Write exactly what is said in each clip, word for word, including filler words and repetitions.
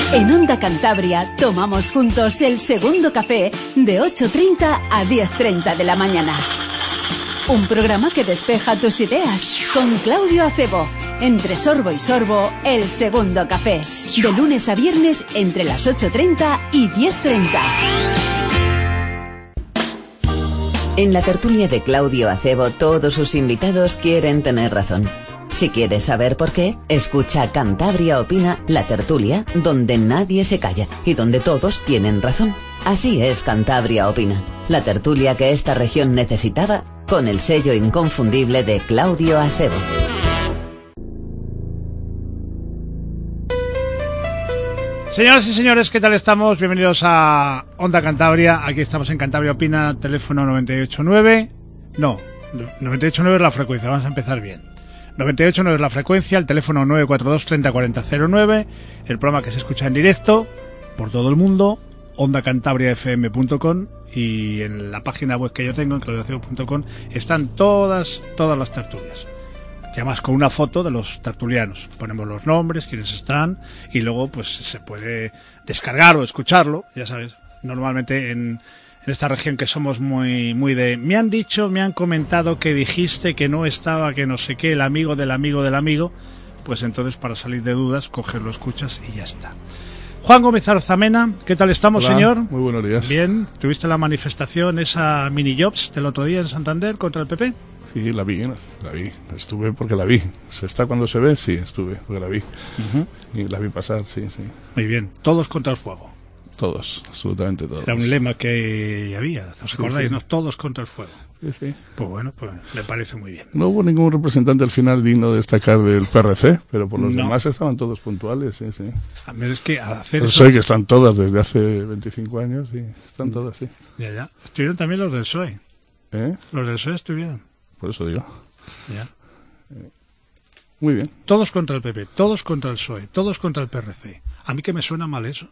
En Onda Cantabria tomamos juntos el segundo café de ocho treinta a diez treinta de la mañana. Un programa que despeja tus ideas con Claudio Acebo. Entre sorbo y sorbo, el segundo café. De lunes a viernes entre las ocho treinta y diez treinta. En la tertulia de Claudio Acebo, todos sus invitados quieren tener razón. Si quieres saber por qué, escucha Cantabria Opina, la tertulia, donde nadie se calla y donde todos tienen razón. Así es Cantabria Opina, la tertulia que esta región necesitaba, con el sello inconfundible de Claudio Acebo. Señoras y señores, ¿qué tal estamos? Bienvenidos a Onda Cantabria. Aquí estamos en Cantabria Opina, teléfono noventa y ocho nueve. No, noventa y ocho nueve es la frecuencia, vamos a empezar bien. noventa y ocho nueve es la frecuencia, el teléfono nueve cuatro dos treinta cuarenta cero nueve, el programa que se escucha en directo por todo el mundo, onda cantabria f m punto com, y en la página web que yo tengo, en claudio acebo punto com, están todas, todas las tertulias. Y además con una foto de los tertulianos. Ponemos los nombres, quiénes están, y luego pues se puede descargar o escucharlo, ya sabes, normalmente en... en esta región que somos muy muy de... Me han dicho, me han comentado que dijiste que no estaba, que no sé qué, el amigo del amigo del amigo, pues entonces para salir de dudas, coges, lo escuchas y ya está. Juan Gómez Arzamena, ¿qué tal estamos, Hola, señor? Muy buenos días. Bien, ¿tuviste la manifestación, esa mini jobs del otro día en Santander contra el P P? Sí, la vi, la vi, estuve porque la vi. ¿Se está cuando se ve? Sí, estuve, porque la vi. Uh-huh. Y la vi pasar, sí, sí. Muy bien, todos contra el fuego. Todos, absolutamente todos. Era un lema que había, ¿os acordáis? Sí, sí. ¿No? Todos contra el fuego. Sí, sí. Pues bueno, pues me parece muy bien. No hubo ningún representante al final digno de destacar del P R C, pero por los no. demás estaban todos puntuales, sí, sí. A ver, es que hacer pues eso... sé que están todas desde hace veinticinco años y están todas, sí. Ya, ya. Estuvieron también los del P S O E. ¿Eh? Los del P S O E estuvieron. Por eso digo. Ya. Eh, muy bien. Todos contra el P P, todos contra el P S O E, todos contra el P R C. A mí que me suena mal eso.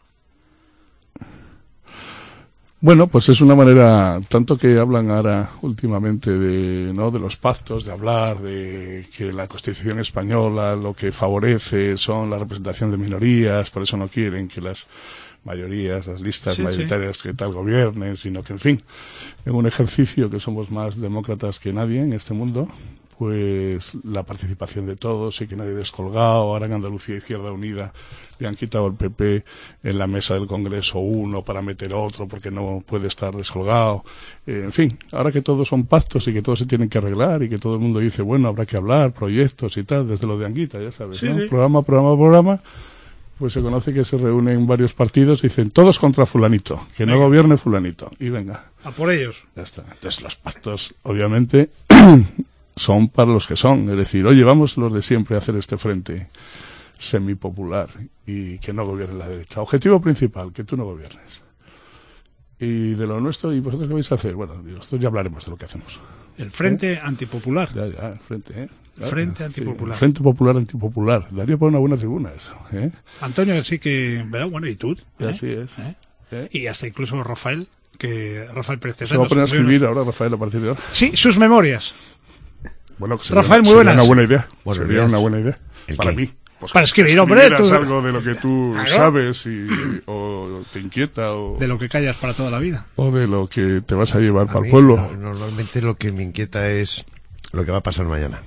Bueno, pues es una manera, tanto que hablan ahora últimamente de, ¿no?, de los pactos, de hablar de que la Constitución española lo que favorece son la representación de minorías, por eso no quieren que las mayorías, las listas sí, mayoritarias sí. que tal gobiernen, sino que, en fin, en un ejercicio que somos más demócratas que nadie en este mundo, pues la participación de todos y que nadie descolgado. Ahora en Andalucía Izquierda Unida le han quitado al P P en la mesa del Congreso uno para meter otro porque no puede estar descolgado. Eh, en fin, ahora que todos son pactos y que todos se tienen que arreglar y que todo el mundo dice, bueno, habrá que hablar, proyectos y tal, desde lo de Anguita, ya sabes, sí, ¿no? Sí. Programa, programa, programa. Pues se conoce que se reúnen varios partidos y dicen, todos contra fulanito, que venga. No gobierne fulanito. Y venga. A por ellos. Ya está. Entonces los pactos, obviamente... son para los que son, es decir, oye, vamos los de siempre a hacer este frente semipopular y que no gobierne la derecha. Objetivo principal, que tú no gobiernes. Y de lo nuestro, ¿y vosotros qué vais a hacer? Bueno, nosotros ya hablaremos de lo que hacemos. El Frente ¿Eh? Antipopular. Ya, ya, el Frente, ¿eh? Claro, Frente Antipopular. Sí, Frente Popular Antipopular. Daría para una buena tribuna eso, ¿eh? Antonio, sí que, ¿verdad? Bueno, y tú. ¿eh? Así es. ¿Eh? ¿Eh? Y hasta incluso Rafael, que Rafael Pérez Se va a poner a escribir ahora Rafael a partir de ahora. Sí, sus memorias. Bueno, sería, Rafael, muy sería buenas. una buena idea. Buenos sería días. una buena idea. Para qué? mí. Pues para escribir, hombre. Tú... Tú... algo de lo que tú claro. sabes y, o te inquieta. O... de lo que callas para toda la vida. O de lo que te vas a llevar a para mí, el pueblo. No, normalmente lo que me inquieta es lo que va a pasar mañana.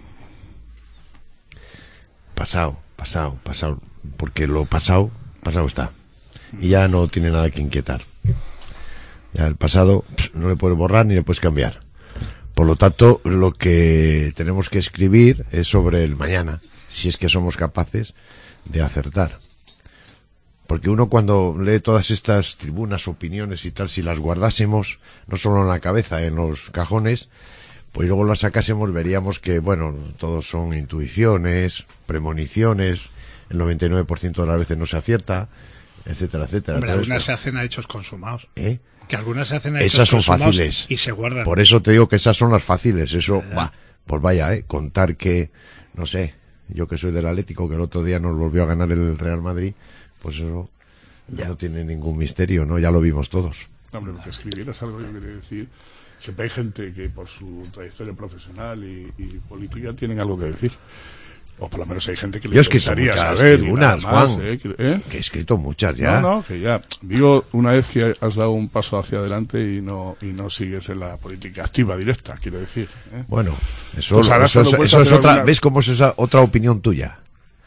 Pasado, pasado, pasado. Porque lo pasado, pasado está. Y ya no tiene nada que inquietar. Ya el pasado no le puedes borrar ni le puedes cambiar. Por lo tanto, lo que tenemos que escribir es sobre el mañana, si es que somos capaces de acertar. Porque uno cuando lee todas estas tribunas, opiniones y tal, si las guardásemos, no solo en la cabeza, en los cajones, pues luego las sacásemos, veríamos que, bueno, todos son intuiciones, premoniciones, el noventa y nueve por ciento de las veces no se acierta, etcétera, etcétera. Hombre, algunas se hacen a hechos consumados. ¿Eh? Que algunas se hacen a hechos esas son consumados fáciles y se guardan. Por eso te digo que esas son las fáciles. Eso, va, pues vaya, eh, contar que, no sé, yo que soy del Atlético, que el otro día nos volvió a ganar el Real Madrid, pues eso ya no tiene ningún misterio, ¿no? Ya lo vimos todos. Hombre, porque escribir es algo, yo quería decir, siempre hay gente que por su trayectoria profesional y, y política tienen algo que decir. O por lo menos hay gente que le Yo he escrito interesaría muchas saber. tribunas, más, Juan. ¿eh? ¿Eh? Que he escrito muchas ya. No, no, que ya. Digo, una vez que has dado un paso hacia adelante y no y no sigues en la política activa, directa, quiero decir. ¿eh? Bueno, eso, Pues ahora eso, cuando eso, puedes eso es hacer otra, alguna- ¿ves cómo es esa otra opinión tuya?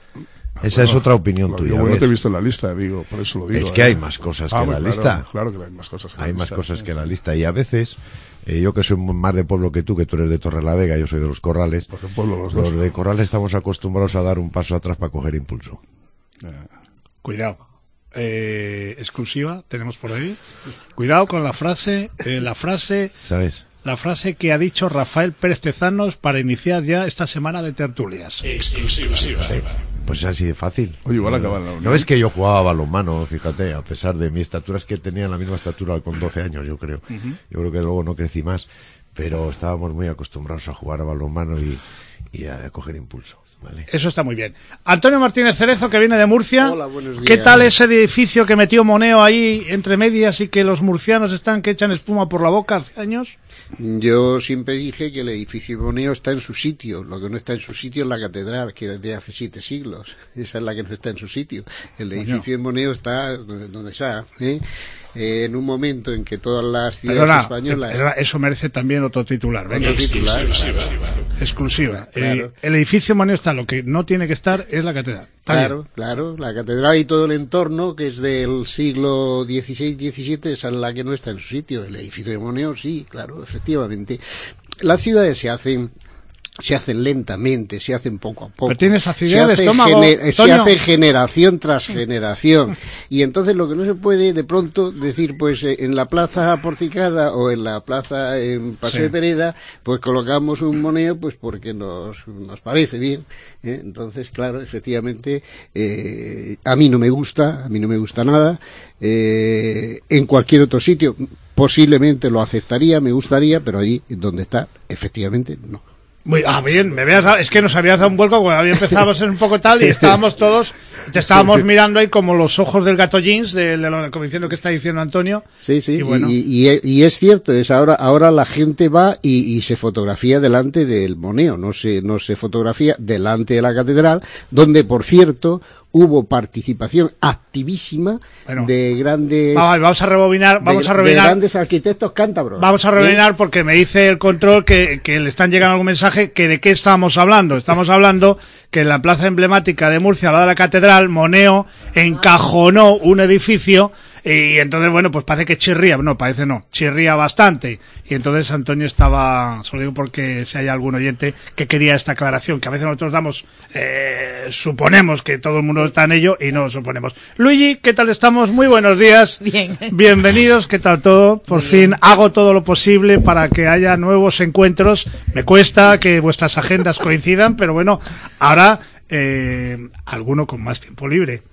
Esa Bueno, es otra opinión lo- tuya. Yo bueno, ¿ves? te he visto en la lista, digo, por eso lo digo. Es que ¿eh? hay más cosas Ah, que pues la claro, lista. Claro que hay más cosas que la Hay lista. más cosas sí, que la sí. lista. Y a veces, eh, yo que soy más de pueblo que tú, que tú eres de Torrelavega, yo soy de los Corrales. Pues de pueblo los Los dos. de Corrales estamos acostumbrados a dar un paso atrás para coger impulso. Cuidado. Eh, exclusiva, tenemos por ahí. Cuidado con la frase, eh, la frase, ¿Sabes? la frase que ha dicho Rafael Pérez Tezanos para iniciar ya esta semana de tertulias. Exclusiva. Pues es así de fácil. Oye, igual acaban la ¿No unión. ves que yo jugaba a balonmano, fíjate, a pesar de mi estatura? Es que tenía la misma estatura con doce años, yo creo. Yo creo que luego no crecí más, pero estábamos muy acostumbrados a jugar a balonmano y, y a coger impulso, ¿vale? Eso está muy bien. Antonio Martínez Cerezo, que viene de Murcia. Hola, buenos días. ¿Qué tal ese edificio que metió Moneo ahí entre medias y que los murcianos están que echan espuma por la boca hace años? Yo siempre dije que el edificio Moneo está en su sitio. Lo que no está en su sitio es la catedral, que desde hace siete siglos. Esa es la que no está en su sitio. El edificio de Moneo está donde está, ¿eh? Eh, en un momento en que todas las ciudades Perdona, españolas... perdona, eso merece también otro titular. Venga. Otro titular, Exclusiva. Claro. Eh, el edificio Moneo está, lo que no tiene que estar es la catedral. Está Claro, bien. claro, la catedral y todo el entorno, que es del siglo dieciséis diecisiete, esa es la que no está en su sitio. El edificio de Moneo, sí, claro, efectivamente. Las ciudades se hacen se hacen lentamente, se hacen poco a poco. Pero tienes acidez se de hace estómago, gener- se Toño. hace generación tras generación. Y entonces lo que no se puede de pronto decir, pues eh, en la plaza Porticada o en la plaza en Paseo Sí. de Pereda, pues colocamos un Moneo, pues porque nos, nos parece bien. ¿eh? Entonces, claro, efectivamente, eh, a mí no me gusta, a mí no me gusta nada. Eh, en cualquier otro sitio posiblemente lo aceptaría, me gustaría, pero allí donde está, efectivamente, no. Muy, ah, bien, me habías dado, es que nos habías dado un vuelco cuando había empezado a ser un poco tal y estábamos todos, te estábamos mirando ahí como los ojos del gato jeans, de, de lo, como diciendo que está diciendo Antonio. Sí, sí, Y bueno. y, y- y es cierto, es ahora, ahora la gente va y, y se fotografía delante del Moneo, no se, no se fotografía delante de la catedral, donde, por cierto, hubo participación activísima Bueno. de grandes, Vamos, vamos a rebobinar, vamos de, a de rebobinar. grandes arquitectos cántabros. Vamos a ¿eh? rebobinar porque me dice el control que, que le están llegando algún mensaje que de qué estamos hablando. Estamos hablando que en la plaza emblemática de Murcia, al lado de la catedral, Moneo encajonó un edificio y entonces, bueno, pues parece que chirría, no, parece no, chirría bastante. Y entonces Antonio estaba, se lo digo porque si hay algún oyente que quería esta aclaración, que a veces nosotros damos, eh, suponemos que todo el mundo está en ello y no lo suponemos. Luigi, ¿qué tal estamos? Muy buenos días. Bien. Bienvenidos, ¿qué tal todo? Por Muy fin bien. hago todo lo posible para que haya nuevos encuentros. Me cuesta que vuestras agendas coincidan, pero bueno, ahora eh, alguno con más tiempo libre.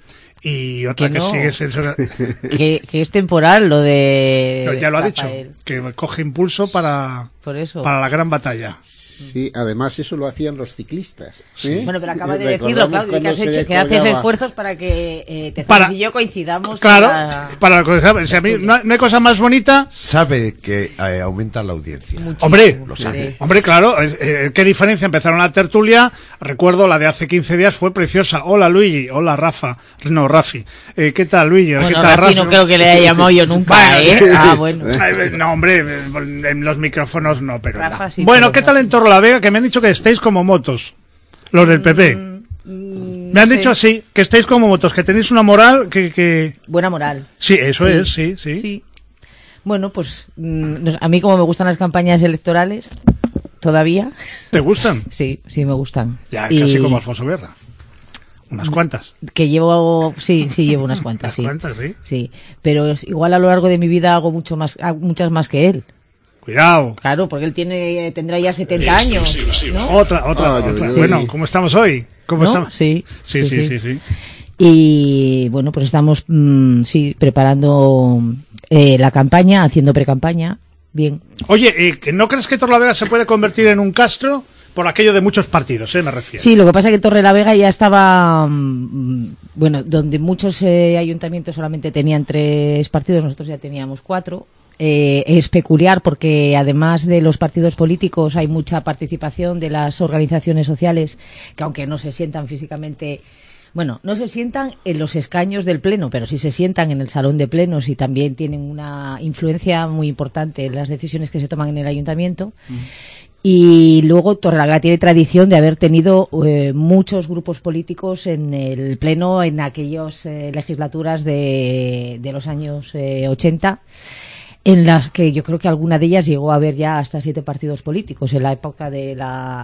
Y otra Que que, no. sigue sin ser- que, que es temporal lo de No, ya lo ha Rafael. dicho, que coge impulso para, Por eso. para la gran batalla. Sí, además eso lo hacían los ciclistas. ¿eh? Bueno, pero acaba de Recordamos decirlo, Claudio, que cuando has se hecho, que haces descolgaba. esfuerzos para que eh, te Para- y yo coincidamos. Claro, en la- para la- si a mí no, hay- no hay cosa más bonita. Sabe que eh, aumenta la audiencia. Muchísimo. Hombre, Lo Sí. sabe. Hombre, claro, eh, eh, qué diferencia. Empezaron la tertulia, recuerdo la de hace quince días, fue preciosa. Hola Luigi, hola Rafa, no, Rafi. Eh, ¿Qué tal Luigi? ¿Qué Bueno, tal Rafi no creo que le haya llamado yo nunca, Bueno, ¿eh? Ah, bueno. Eh, No, hombre, eh, en los micrófonos no, pero Rafa no. sí, Bueno, pero ¿qué no. tal en Torrelavega? Que me han dicho que estáis como motos, los del P P. Mm, Me han sí. dicho así, que estáis como motos, que tenéis una moral que... que... Buena moral. Sí, eso Sí. es, sí, sí. Sí. Bueno, pues mm, nos- a mí como me gustan las campañas electorales, todavía, ¿Te gustan? sí, sí me gustan. Ya, Y casi como Alfonso Guerra. Unas cuantas. que llevo, sí, sí llevo unas cuantas, sí. Unas cuantas, sí. Sí, pero es- igual a lo largo de mi vida hago mucho más, hago muchas más que él. Cuidado. Claro, porque él tiene, tendrá ya setenta años, ¿no? Otra, otra, Ay, otra. ay, ay. Bueno, ¿cómo estamos hoy? ¿Cómo ¿No? estamos? Sí, Sí, sí, sí, sí. Y bueno, pues estamos, mm, sí, preparando eh, la campaña, haciendo pre-campaña. Bien. Oye, eh, ¿que ¿no crees que Torrelavega se puede convertir en un Castro? Por aquello de muchos partidos, ¿eh? Me refiero. Sí, lo que pasa es que Torrelavega ya estaba, mm, bueno, donde muchos eh, ayuntamientos solamente tenían tres partidos, nosotros ya teníamos cuatro. eh, es peculiar porque además de los partidos políticos hay mucha participación de las organizaciones sociales que aunque no se sientan físicamente, bueno, no se sientan en los escaños del pleno, pero sí se sientan en el salón de plenos y también tienen una influencia muy importante en las decisiones que se toman en el ayuntamiento. Mm. Y luego Torrelavega tiene tradición de haber tenido eh, muchos grupos políticos en el pleno en aquellas eh, legislaturas de, de los años eh, ochenta, en las que yo creo que alguna de ellas llegó a haber ya hasta siete partidos políticos, en la época de la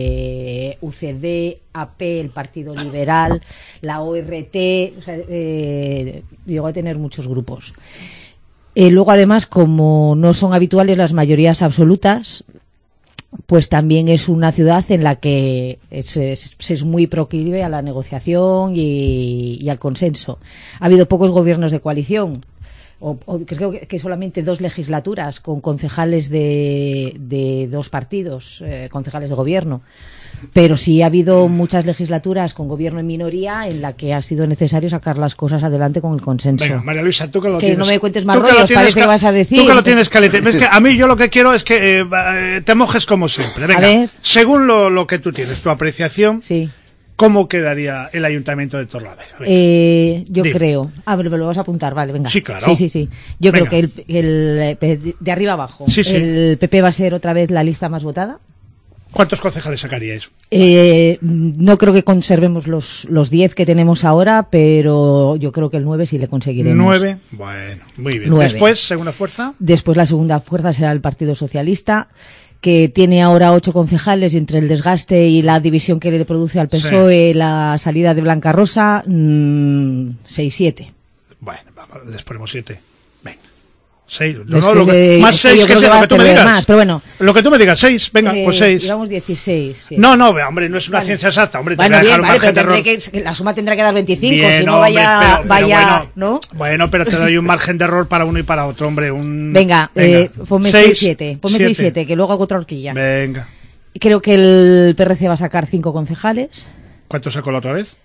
de U C D, A P, el Partido Liberal, la O R T, o sea, eh, llegó a tener muchos grupos. Eh, luego además, como no son habituales las mayorías absolutas, pues también es una ciudad en la que es, es, es muy proclive a la negociación y, y al consenso. Ha habido pocos gobiernos de coalición, o, o creo que solamente dos legislaturas con concejales de, de dos partidos, eh, concejales de gobierno. Pero sí ha habido muchas legislaturas con gobierno en minoría en la que ha sido necesario sacar las cosas adelante con el consenso. Venga, María Luisa, tú que lo que tienes... no me cuentes más rollos, parece que vas a decir. Tú que lo tienes caliente. Es que a mí yo lo que quiero es que eh, te mojes como siempre. Venga, a ver. Según lo, lo que tú tienes, tu apreciación, sí. ¿Cómo quedaría el ayuntamiento de Torrelavega? Eh, yo Dime. creo... Ah, pero me lo vas a apuntar, vale, venga. Sí, claro. Sí, sí, sí. Yo Venga. creo que el, el de arriba abajo, sí, sí. el P P va a ser otra vez la lista más votada. ¿Cuántos concejales sacaríais? Eh, no creo que conservemos los los diez que tenemos ahora, pero yo creo que el nueve sí le conseguiremos. nueve, bueno, muy bien. nueve. Después, segunda fuerza. Después la segunda fuerza será el Partido Socialista, que tiene ahora ocho concejales y entre el desgaste y la división que le produce al P S O E sí. La salida de Blanca Rosa, mmm, seis, siete. Bueno, vamos, les ponemos siete. Venga. Seis, no, Es no, que lo que, le, más seis que, que sea, va lo que tú me digas. Más, pero bueno. Lo que tú me digas, seis, venga, eh, pues seis. Digamos dieciséis. Sí. No, no, hombre, no es una vale. ciencia exacta, hombre, bueno, te voy a dejar bien, un vale, margen pero de error. Que, la suma tendrá que dar veinticinco, bien, si no hombre, vaya, pero, pero vaya, bueno, ¿no? Bueno, pero te doy un margen de error para uno y para otro, hombre, un... Venga, venga. Eh, ponme seis siete, ponme seis siete, que luego hago otra horquilla. Venga. Creo que el P R C va a sacar cinco concejales. ¿Cuánto sacó la otra vez?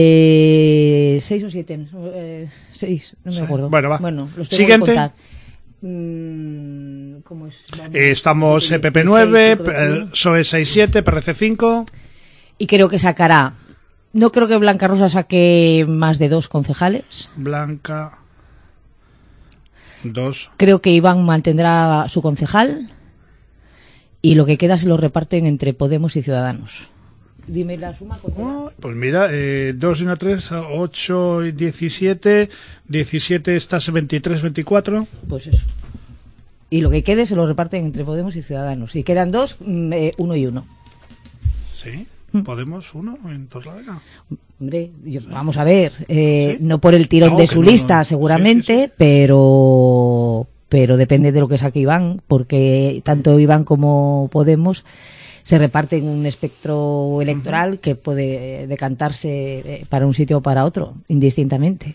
Eh, seis o siete, eh, seis, no me sí. acuerdo. Bueno, va. Bueno, los tengo Siguiente. que contar. Mm, ¿Cómo es? Vamos, eh, estamos P P nueve, P S O E seis siete, P R C cinco. Y creo que sacará. No creo que Blanca Rosa saque más de dos concejales. Blanca. Dos. Creo que Iván mantendrá su concejal. Y lo que queda se lo reparten entre Podemos y Ciudadanos. Dime la suma. Oh, pues mira, eh, dos y una tres, ocho y diecisiete. diecisiete estás veintitrés, veinticuatro. Pues eso. Y lo que quede se lo reparten entre Podemos y Ciudadanos. Y quedan dos, eh, uno y uno. ¿Sí? ¿Mm? ¿Podemos uno en Torrelavega? Hombre, yo, vamos a ver. Eh, ¿Sí? No por el tirón no, de su no, lista, no. seguramente, sí, sí, sí. pero... pero depende de lo que saque Iván, porque tanto Iván como Podemos se reparten un espectro electoral uh-huh. que puede decantarse para un sitio o para otro, indistintamente.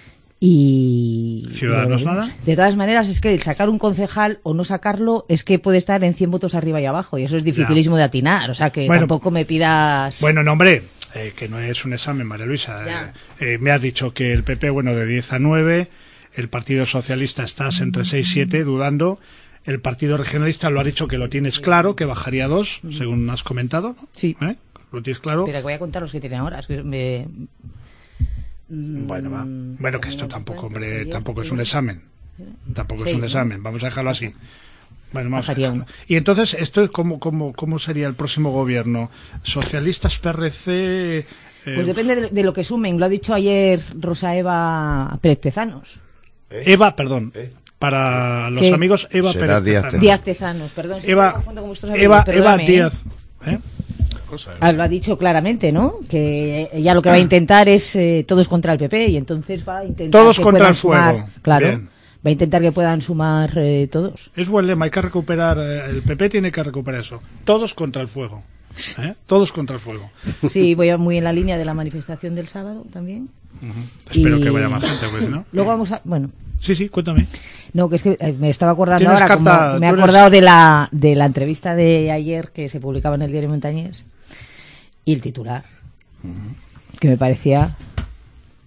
Y Ciudadanos nada. De todas maneras, es que el sacar un concejal o no sacarlo es que puede estar en cien votos arriba y abajo, y eso es dificilísimo ya. de atinar, o sea que bueno, tampoco me pidas... Bueno, no, hombre, eh, que no es un examen, María Luisa. Eh, eh, me has dicho que el P P, bueno, de diez a nueve... El Partido Socialista estás entre seis y siete, dudando. El Partido Regionalista lo ha dicho que lo tienes claro, que bajaría a dos, según has comentado. Sí. ¿Eh? ¿Lo tienes claro? Pero que voy a contar los que tienen ahora. Es que me... Bueno, va. Bueno, que esto tampoco, hombre, tampoco es un examen. Tampoco es un examen. Vamos a dejarlo así. Bueno, vamos a dejarlo. Y entonces, esto ¿cómo, cómo, cómo sería el próximo gobierno? ¿Socialistas, P R C...? Eh... Pues depende de, de lo que sumen. Lo ha dicho ayer Rosa Eva Pérez Tezanos. ¿Eh? Eva, perdón, ¿Eh? para los ¿Qué? amigos, Eva Será Pérez Díaz Tezanos. Díaz Tezanos, perdón. Si Eva, me Eva, Eva Díaz. ¿Eh? Ah, lo ha dicho claramente, ¿no? Que ella lo que va a intentar es eh, todos contra el P P, y entonces va a intentar todos que contra el sumar, fuego. Claro. Bien. Va a intentar que puedan sumar eh, todos. Es buen lema, hay que recuperar, eh, el P P tiene que recuperar eso. Todos contra el fuego. ¿Eh? Todos contra el fuego. Sí, voy muy en la línea de la manifestación del sábado también. Uh-huh. Espero y... que vaya más gente, pues, ¿no? Luego vamos a... Bueno. Sí, sí, cuéntame. No, que es que me estaba acordando ahora, carta, como me he acordado eres... de la de la entrevista de ayer que se publicaba en el diario Montañés y el titular, uh-huh. que me parecía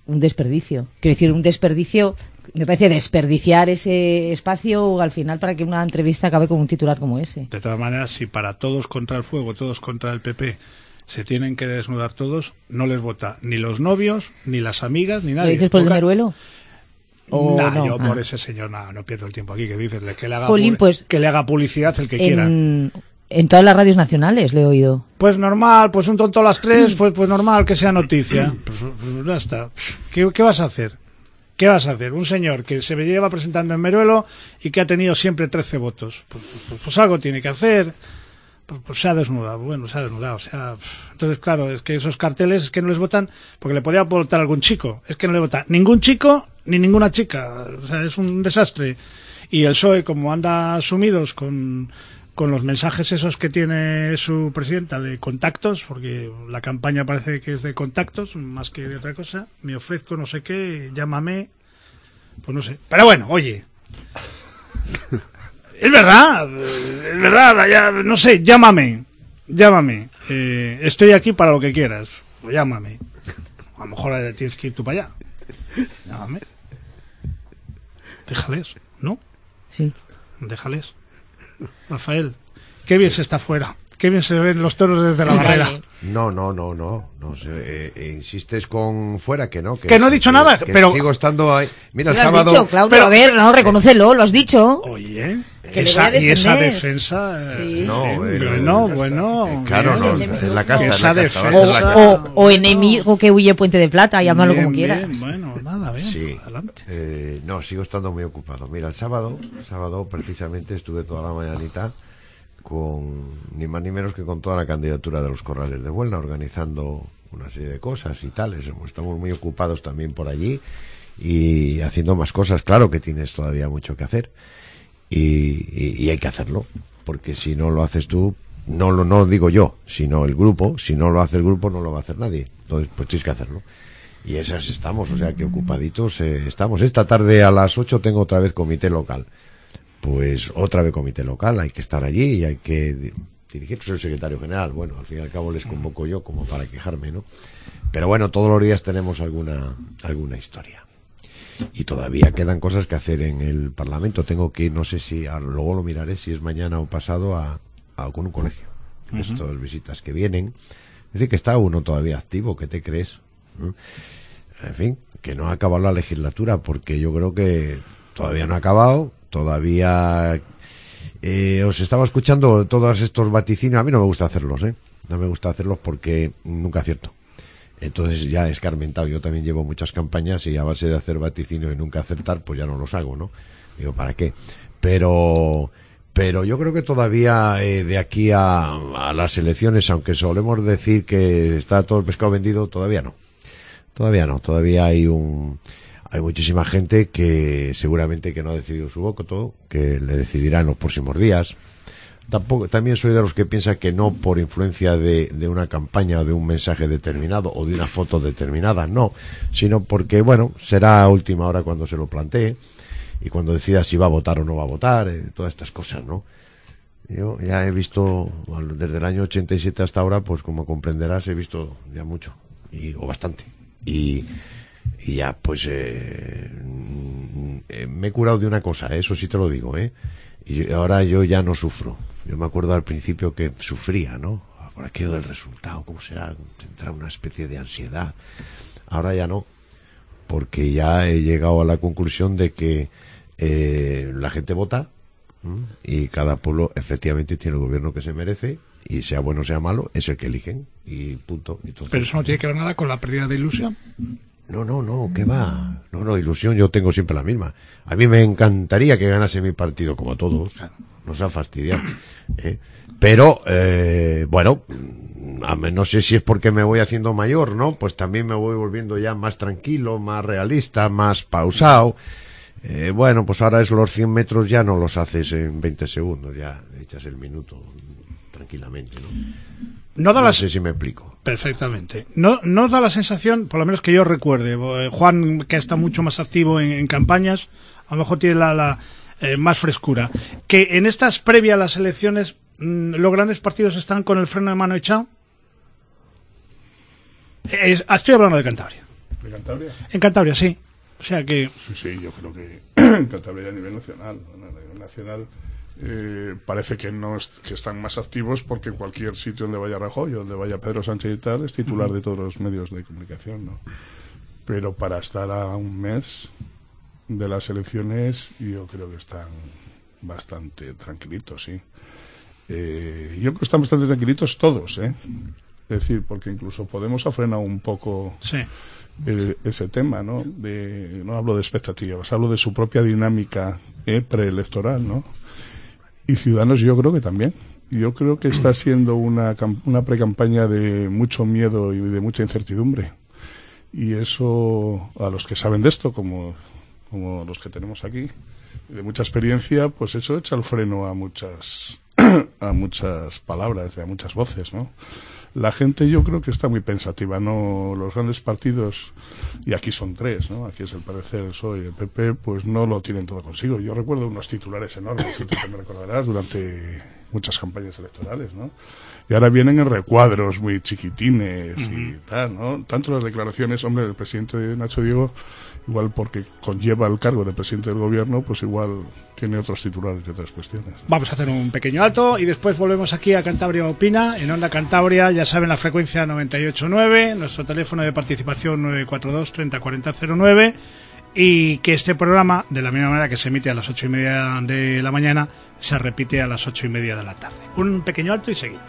un desperdicio. Quiero decir, un desperdicio, me parece desperdiciar ese espacio al final para que una entrevista acabe con un titular como ese. De todas maneras, si para todos contra el fuego, todos contra el P P, se tienen que desnudar todos, no les vota ni los novios, ni las amigas, ni nadie. ¿Lo dices por el de Meruelo? No, nah, no, yo ah. por ese señor no, no pierdo el tiempo aquí, que dices que le haga, Jolín, pues, que le haga publicidad el que en, quiera. En todas las radios nacionales le he oído. Pues normal, pues un tonto a las tres, pues pues normal que sea noticia. Pues, pues ya está. ¿Qué, ¿Qué vas a hacer? ¿Qué vas a hacer? Un señor que se lleva presentando en Meruelo y que ha tenido siempre trece votos. Pues, pues, pues algo tiene que hacer. Pues, pues se ha desnudado, bueno, se ha desnudado. O sea, entonces, claro, es que esos carteles es que no les votan porque le podía votar algún chico. Es que no le vota ningún chico ni ninguna chica. O sea, es un desastre. Y el P S O E, como anda sumidos con... con los mensajes esos que tiene su presidenta de contactos, porque la campaña parece que es de contactos, más que de otra cosa, me ofrezco no sé qué, llámame, pues no sé. Pero bueno, oye, es verdad, es verdad, ya, no sé, llámame, llámame, eh, estoy aquí para lo que quieras, llámame. A lo mejor tienes que ir tú para allá, llámame. Déjales, ¿no? Sí. Déjales. Rafael, qué bien se está fuera, qué bien se ven los toros desde la barrera. No, no, no, no, no sé, eh, eh, insistes con fuera que no. Que, que no he dicho que, nada, que pero... sigo estando ahí. Mira, el ¿Lo has sábado... dicho, Claudio? Pero... A ver, no, reconócelo, lo has dicho. Oye, que esa, le voy a y esa defender. defensa... Sí. No, sí, el- bueno, el- bueno... eh, claro, no, bien. en la casta, Esa en la casta, defensa... vas en la O, casta. o, o enemigo que huye Puente de Plata, llámalo Bien, como quieras. bien, bueno, nada, bien, Sí, adelante. eh, no, sigo estando muy ocupado. Mira, el sábado, el sábado precisamente estuve toda la mañanita con ni más ni menos que con toda la candidatura de los Corrales de Buelna, organizando una serie de cosas y tales. Estamos muy ocupados también por allí y haciendo más cosas. Claro que tienes todavía mucho que hacer y, y, y hay que hacerlo, porque si no lo haces tú, no lo no digo yo, sino el grupo. Si no lo hace el grupo, no lo va a hacer nadie. Entonces, pues tienes que hacerlo. Y esas estamos, o sea que ocupaditos eh, estamos. Esta tarde a las ocho tengo otra vez comité local. Pues otra vez comité local, hay que estar allí y hay que di- dirigirse el secretario general. Bueno, al fin y al cabo les convoco yo como para quejarme, ¿no? Pero bueno, todos los días tenemos alguna alguna historia. Y todavía quedan cosas que hacer en el Parlamento. Tengo que ir, no sé si, a, luego lo miraré, si es mañana o pasado, a, a con un colegio. Uh-huh. Estas visitas que vienen. Es decir, que está uno todavía activo, ¿qué te crees? ¿Mm? En fin, que no ha acabado la legislatura, porque yo creo que todavía no ha acabado. Todavía eh, os estaba escuchando todos estos vaticinios. A mí no me gusta hacerlos, ¿eh? No me gusta hacerlos porque nunca acierto. Entonces ya he escarmentado. Yo también llevo muchas campañas y a base de hacer vaticinios y nunca acertar, pues ya no los hago, ¿no? Digo, ¿para qué? Pero pero yo creo que todavía eh, de aquí a, a las elecciones, aunque solemos decir que está todo el pescado vendido, todavía no. Todavía no. Todavía hay un... Hay muchísima gente que seguramente que no ha decidido su voto, que le decidirá en los próximos días. Tampoco, también soy de los que piensa que no por influencia de, de una campaña o de un mensaje determinado o de una foto determinada, no, sino porque, bueno, será a última hora cuando se lo plantee y cuando decida si va a votar o no va a votar, eh, todas estas cosas, ¿no? Yo ya he visto, bueno, desde el año ochenta y siete hasta ahora, pues como comprenderás, he visto ya mucho, y, o bastante. Y... Y ya, pues, eh, eh, me he curado de una cosa, ¿eh? Eso sí te lo digo, ¿eh? Y yo, ahora yo ya no sufro. Yo me acuerdo al principio que sufría, ¿no? Por aquello del resultado, ¿cómo será? Tendrá una especie de ansiedad. Ahora ya no, porque ya he llegado a la conclusión de que eh, la gente vota ¿m? Y cada pueblo efectivamente tiene el gobierno que se merece y sea bueno o sea malo, es el que eligen y punto. Entonces, pero eso no tiene que ver nada con la pérdida de ilusión. No, no, no, ¿qué va? No, no, ilusión yo tengo siempre la misma. A mí me encantaría que ganase mi partido, como a todos. Nos ha fastidiado. ¿eh? Pero, eh, bueno, no sé si es porque me voy haciendo mayor, ¿no? Pues también me voy volviendo ya más tranquilo, más realista, más pausado. Eh, bueno, pues ahora es los cien metros ya no los haces en veinte segundos, ya echas el minuto tranquilamente, ¿no? No, da no la... sé si me explico. Perfectamente. No, no os da la sensación, por lo menos que yo recuerde, eh, Juan, que está mucho más activo en, en campañas, a lo mejor tiene la, la eh, más frescura, que en estas previas a las elecciones mmm, los grandes partidos están con el freno de mano echado. Eh, estoy hablando de Cantabria. ¿De Cantabria? En Cantabria, sí. O sea que... Sí, sí, yo creo que en Cantabria a nivel nacional, ¿no? A nivel nacional eh, parece que no es, que están más activos porque cualquier sitio donde vaya Rajoy o donde vaya Pedro Sánchez y tal es titular uh-huh. de todos los medios de comunicación, ¿no? Pero para estar a un mes de las elecciones yo creo que están bastante tranquilitos, sí. Eh, yo creo que están bastante tranquilitos todos, ¿eh? Es decir, porque incluso Podemos ha frenado un poco... Sí. Eh, ese tema, ¿no? De, no hablo de expectativas, hablo de su propia dinámica eh, preelectoral, ¿no? Y Ciudadanos yo creo que también. Yo creo que está siendo una, una precampaña de mucho miedo y de mucha incertidumbre. Y eso, a los que saben de esto, como, como los que tenemos aquí, de mucha experiencia, pues eso echa el freno a muchas, a muchas palabras y a muchas voces, ¿no? La gente yo creo que está muy pensativa, no los grandes partidos, y aquí son tres, ¿no? Aquí es el parecer, el P S O E y el P P, pues no lo tienen todo consigo. Yo recuerdo unos titulares enormes, si tú te me recordarás, durante muchas campañas electorales, ¿no? Y ahora vienen en recuadros muy chiquitines uh-huh. y tal, ¿no? Tanto las declaraciones, hombre, el presidente Nacho Diego, igual porque conlleva el cargo de presidente del gobierno, pues igual tiene otros titulares y otras cuestiones. Vamos a hacer un pequeño alto y después volvemos aquí a Cantabria Opina, en Onda Cantabria, ya saben, la frecuencia noventa y ocho punto nueve, nuestro teléfono de participación nueve cuatro dos, treinta, cuarenta, cero nueve, y que este programa, de la misma manera que se emite a las ocho y media de la mañana, se repite a las ocho y media de la tarde. Un pequeño alto y seguimos.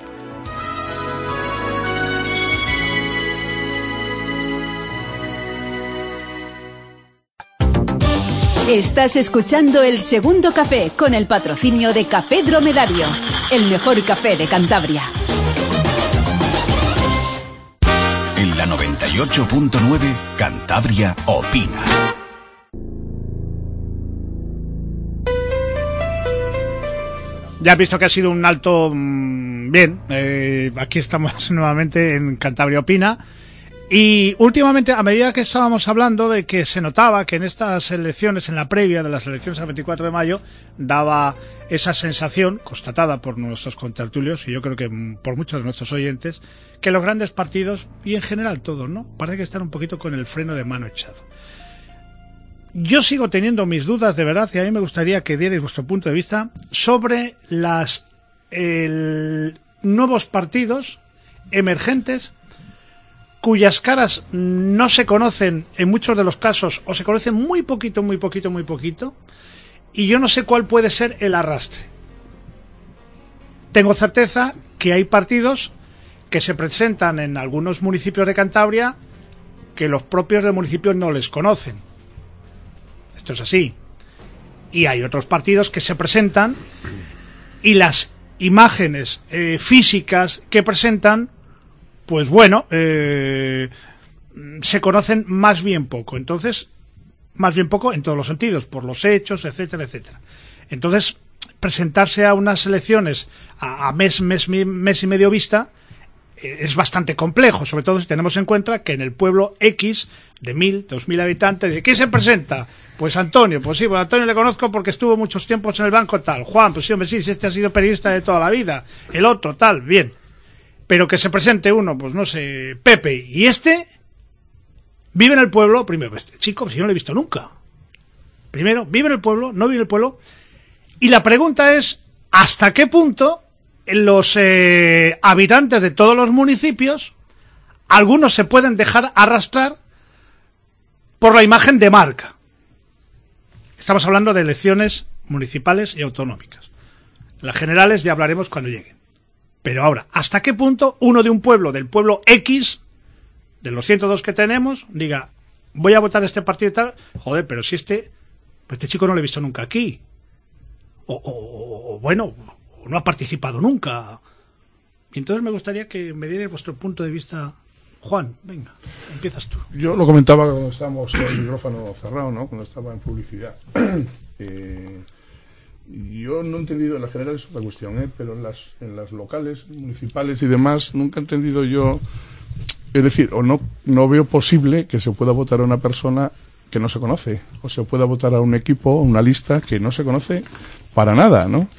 Estás escuchando El Segundo Café con el patrocinio de Café Dromedario, el mejor café de Cantabria. En la noventa y ocho punto nueve, Cantabria Opina. Ya has visto que ha sido un alto mmm, bien. Eh, aquí estamos nuevamente en Cantabria Opina. Y últimamente, a medida que estábamos hablando de que se notaba que en estas elecciones, en la previa de las elecciones al veinticuatro de mayo, daba esa sensación, constatada por nuestros contertulios, y yo creo que por muchos de nuestros oyentes, que los grandes partidos, y en general todos, ¿no?, parece que están un poquito con el freno de mano echado. Yo sigo teniendo mis dudas, de verdad, y a mí me gustaría que dierais vuestro punto de vista sobre las el, nuevos partidos emergentes cuyas caras no se conocen en muchos de los casos, o se conocen muy poquito, muy poquito, muy poquito, y yo no sé cuál puede ser el arrastre. Tengo certeza que hay partidos que se presentan en algunos municipios de Cantabria que los propios del municipio no les conocen. Esto es así. Y hay otros partidos que se presentan y las imágenes eh, físicas que presentan, pues bueno, eh, se conocen más bien poco. Entonces, más bien poco en todos los sentidos, por los hechos, etcétera, etcétera. Entonces, presentarse a unas elecciones a, a mes, mes, mes y medio vista eh, es bastante complejo, sobre todo si tenemos en cuenta que en el pueblo X de mil, dos mil habitantes, ¿de qué se presenta? Pues Antonio, pues sí, pues Antonio le conozco porque estuvo muchos tiempos en el banco tal. Juan, pues sí, hombre, sí, si este ha sido periodista de toda la vida. El otro, tal, bien. Pero que se presente uno, pues no sé, Pepe, y este vive en el pueblo, primero, este chico, si no lo he visto nunca. Primero, vive en el pueblo, no vive en el pueblo, y la pregunta es, ¿hasta qué punto los eh, habitantes de todos los municipios, algunos se pueden dejar arrastrar por la imagen de marca? Estamos hablando de elecciones municipales y autonómicas. Las generales ya hablaremos cuando lleguen. Pero ahora, ¿hasta qué punto uno de un pueblo, del pueblo X, de los ciento dos que tenemos, diga, voy a votar a este partido y tal, joder, pero si este, pues este chico no lo he visto nunca aquí? O, o, o bueno, o no ha participado nunca. Y entonces me gustaría que me dierais vuestro punto de vista. Juan, venga, empiezas tú. Yo lo comentaba cuando estábamos con el micrófono cerrado, ¿no?, cuando estaba en publicidad. eh... Yo no he entendido, en la general es otra cuestión, ¿eh? Pero en las, en las locales, municipales y demás, nunca he entendido yo, es decir, o no, no veo posible que se pueda votar a una persona que no se conoce, o se pueda votar a un equipo, a una lista que no se conoce para nada, ¿no?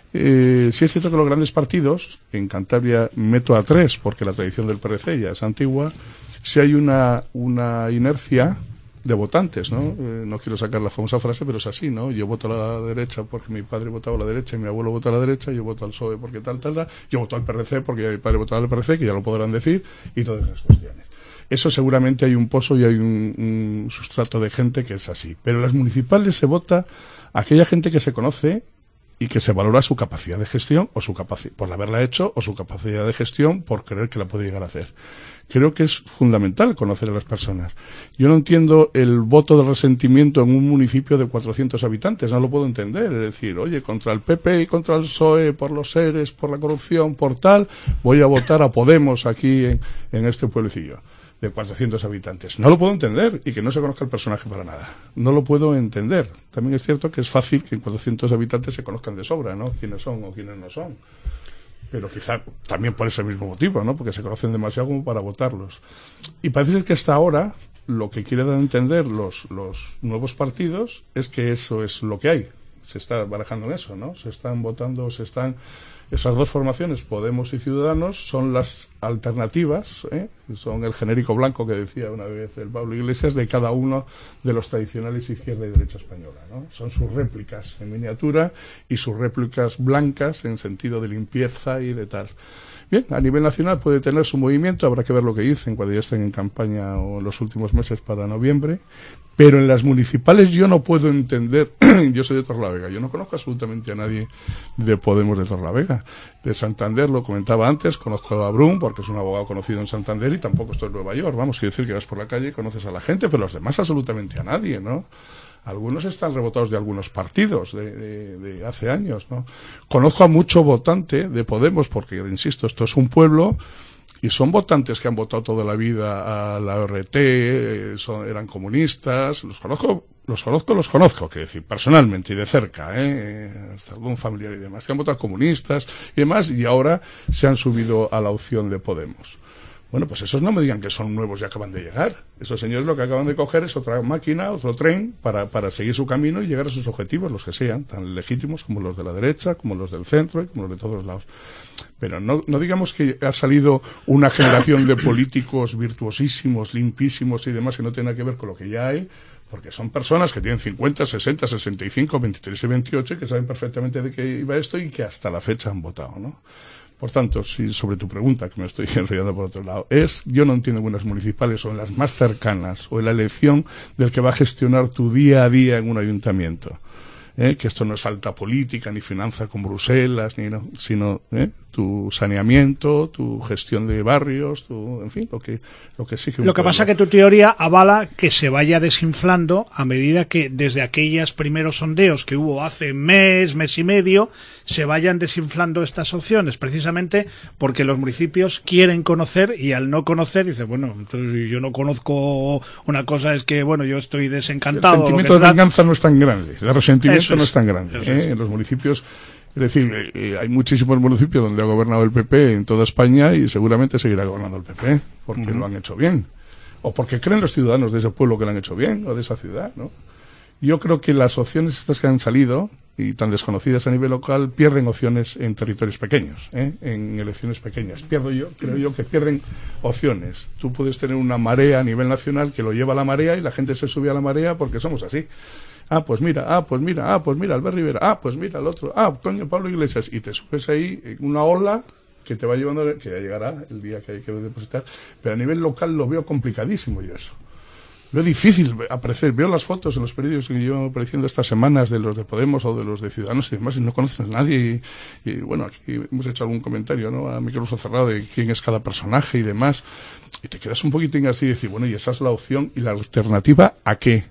Eh, sí es cierto que los grandes partidos, en Cantabria meto a tres, porque la tradición del P R C ya es antigua, si hay una, una inercia de votantes, ¿no? Eh, no quiero sacar la famosa frase, pero es así, ¿no? Yo voto a la derecha porque mi padre votaba a la derecha y mi abuelo vota a la derecha, yo voto al P S O E porque tal, tal, tal, yo voto al P R C porque mi padre votaba al P R C, que ya lo podrán decir, y todas esas cuestiones. Eso seguramente hay un pozo y hay un, un sustrato de gente que es así. Pero en las municipales se vota a aquella gente que se conoce y que se valora su capacidad de gestión o su capacidad por haberla hecho o su capacidad de gestión por creer que la puede llegar a hacer. Creo que es fundamental conocer a las personas. Yo no entiendo el voto de resentimiento en un municipio de cuatrocientos habitantes, no lo puedo entender. Es decir, oye, contra el P P y contra el P S O E, por los seres, por la corrupción, por tal, voy a votar a Podemos aquí en, en este pueblecillo de cuatrocientos habitantes. No lo puedo entender, y que no se conozca el personaje para nada. No lo puedo entender. También es cierto que es fácil que en cuatrocientos habitantes se conozcan de sobra, ¿no? Quiénes son o quiénes no son. Pero quizá también por ese mismo motivo, ¿no? Porque se conocen demasiado como para votarlos. Y parece ser que hasta ahora lo que quieren dar a entender los, los nuevos partidos es que eso es lo que hay. Se está barajando en eso, ¿no? Se están votando, se están... Esas dos formaciones, Podemos y Ciudadanos, son las alternativas, ¿eh? Son el genérico blanco que decía una vez el Pablo Iglesias de cada uno de los tradicionales izquierda y derecha española, ¿no? Son sus réplicas en miniatura y sus réplicas blancas en sentido de limpieza y de tal. Bien, a nivel nacional puede tener su movimiento, habrá que ver lo que dicen cuando ya estén en campaña o en los últimos meses para noviembre, pero en las municipales yo no puedo entender, yo soy de Torlavega, yo no conozco absolutamente a nadie de Podemos de Torlavega. De Santander, lo comentaba antes, conozco a Brun porque es un abogado conocido en Santander y tampoco estoy en Nueva York, vamos, quiero decir que vas por la calle y conoces a la gente, pero los demás absolutamente a nadie, ¿no? Algunos están rebotados de algunos partidos de, de, de hace años, ¿no? Conozco a mucho votante de Podemos porque, insisto, esto es un pueblo y son votantes que han votado toda la vida a la O R T, son, eran comunistas, los conozco, los conozco, los conozco, quiero decir, personalmente y de cerca, ¿eh? Hasta algún familiar y demás, que han votado comunistas y demás y ahora se han subido a la opción de Podemos. Bueno, pues esos no me digan que son nuevos y acaban de llegar. Esos señores lo que acaban de coger es otra máquina, otro tren, para, para seguir su camino y llegar a sus objetivos, los que sean, tan legítimos como los de la derecha, como los del centro y como los de todos lados. Pero no, no digamos que ha salido una generación de políticos virtuosísimos, limpísimos y demás que no tiene nada que ver con lo que ya hay, porque son personas que tienen cincuenta, sesenta, sesenta y cinco, veintitrés y veintiocho y que saben perfectamente de qué iba esto y que hasta la fecha han votado, ¿no? Por tanto, si sobre tu pregunta, que me estoy enrollando por otro lado, es, yo no entiendo buenas municipales o en las más cercanas o en la elección del que va a gestionar tu día a día en un ayuntamiento. ¿Eh? Que esto no es alta política, ni finanza con Bruselas, ni no, sino ¿eh? tu saneamiento, tu gestión de barrios, tu, en fin, lo que, lo que exige. Lo que pasa es que tu teoría avala que se vaya desinflando a medida que desde aquellos primeros sondeos que hubo hace mes, mes y medio, se vayan desinflando estas opciones, precisamente porque los municipios quieren conocer y al no conocer, dice, bueno, entonces yo no conozco, una cosa es que, bueno, yo estoy desencantado. El sentimiento de venganza no es tan grande, el resentimiento Eso no es tan grande. ¿eh? Es. En los municipios, es decir, eh, hay muchísimos municipios donde ha gobernado el P P en toda España y seguramente seguirá gobernando el P P, porque uh-huh. lo han hecho bien. O porque creen los ciudadanos de ese pueblo que lo han hecho bien, o de esa ciudad, ¿no? Yo creo que las opciones estas que han salido, y tan desconocidas a nivel local, pierden opciones en territorios pequeños, ¿eh? En elecciones pequeñas. Pierdo yo, creo yo que pierden opciones. Tú puedes tener una marea a nivel nacional que lo lleva a la marea y la gente se sube a la marea porque somos así. Ah, pues mira, ah, pues mira, ah, pues mira, Albert Rivera, ah, pues mira el otro, ah, coño, Pablo Iglesias, y te subes ahí en una ola que te va llevando, que ya llegará el día que hay que depositar, pero a nivel local lo veo complicadísimo yo eso. Veo difícil aparecer, veo las fotos en los periódicos que llevo apareciendo estas semanas de los de Podemos o de los de Ciudadanos y demás, y no conocen a nadie, y, y bueno, aquí hemos hecho algún comentario, ¿no?, a micrófono cerrado de quién es cada personaje y demás, y te quedas un poquitín así y decir, bueno, y esa es la opción, y la alternativa, ¿a qué?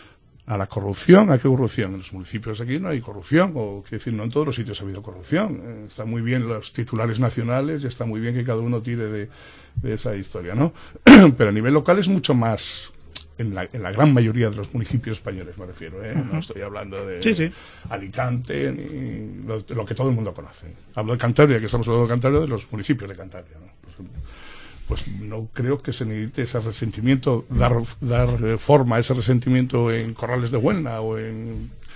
A la corrupción. ¿A qué corrupción? En los municipios aquí no hay corrupción, o quiero decir, no en todos los sitios ha habido corrupción. Eh, está muy bien los titulares nacionales y está muy bien que cada uno tire de, de esa historia, ¿no? Pero a nivel local es mucho más, en la, en la gran mayoría de los municipios españoles me refiero, ¿eh? Uh-huh. No estoy hablando de sí, sí. Alicante ni lo, lo que todo el mundo conoce. Hablo de Cantabria, que estamos hablando de Cantabria, de los municipios de Cantabria, ¿no? Por ejemplo. Pues no creo que se necesite ese resentimiento, dar, dar eh, forma a ese resentimiento en Corrales de Huelna o en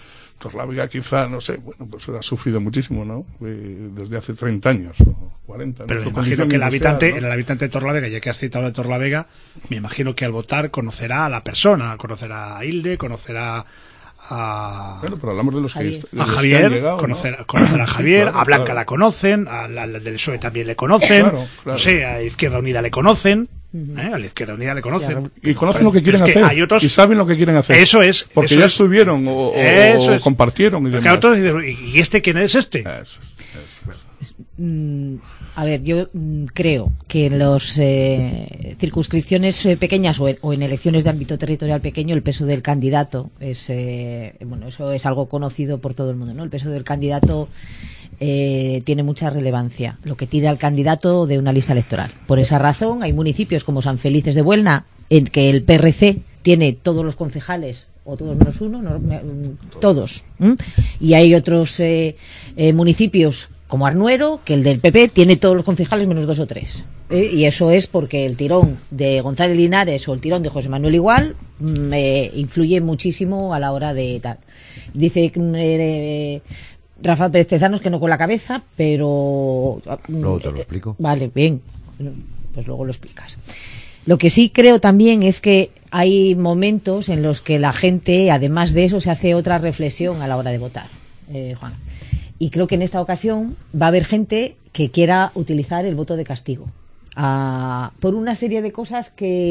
Torrelavega quizá, no sé, bueno, pues ha sufrido muchísimo, ¿no? Eh, desde hace treinta años o cuarenta. Pero ¿no? me imagino que el habitante, ¿no? el habitante de Torrelavega, ya que has citado de Torrelavega, me imagino que al votar conocerá a la persona, conocerá a Hilde, conocerá a... Bueno, pero hablamos de los que, est- de a los Javier, que han llegado, conocer, ¿no? conocer a Javier, Claro, a Blanca claro. la conocen, a la, la del P S O E también le conocen, Claro, claro. no sé, a Izquierda Unida le conocen, ¿eh? A la Izquierda Unida le conocen. Y conocen lo que quieren Es que hacer. hay otros- Y saben lo que quieren hacer. Eso es. Porque eso ya es. estuvieron o, o- Eso o es. compartieron y Porque demás. otros dicen, ¿y este quién es este? Eso es, eso es. Mm, a ver, yo mm, creo que en las eh, circunscripciones eh, pequeñas o en, o en elecciones de ámbito territorial pequeño, el peso del candidato es, eh, bueno, eso es algo conocido por todo el mundo, ¿no? El peso del candidato eh, tiene mucha relevancia, lo que tira al candidato de una lista electoral. Por esa razón, hay municipios como San Felices de Buelna, en que el P R C tiene todos los concejales, o todos menos uno, no, todos. ¿m? Y hay otros eh, eh, municipios como Arnuero, que el del P P tiene todos los concejales menos dos o tres. ¿eh? Y eso es porque el tirón de González Linares o el tirón de José Manuel Igual me influye muchísimo a la hora de tal. Dice eh, Rafa Pérez Tezanos que no con la cabeza, pero... Luego te lo explico. Vale, bien. Pues luego lo explicas. Lo que sí creo también es que hay momentos en los que la gente, además de eso, se hace otra reflexión a la hora de votar, eh, Juan. Y creo que en esta ocasión va a haber gente que quiera utilizar el voto de castigo. Ah, por una serie de cosas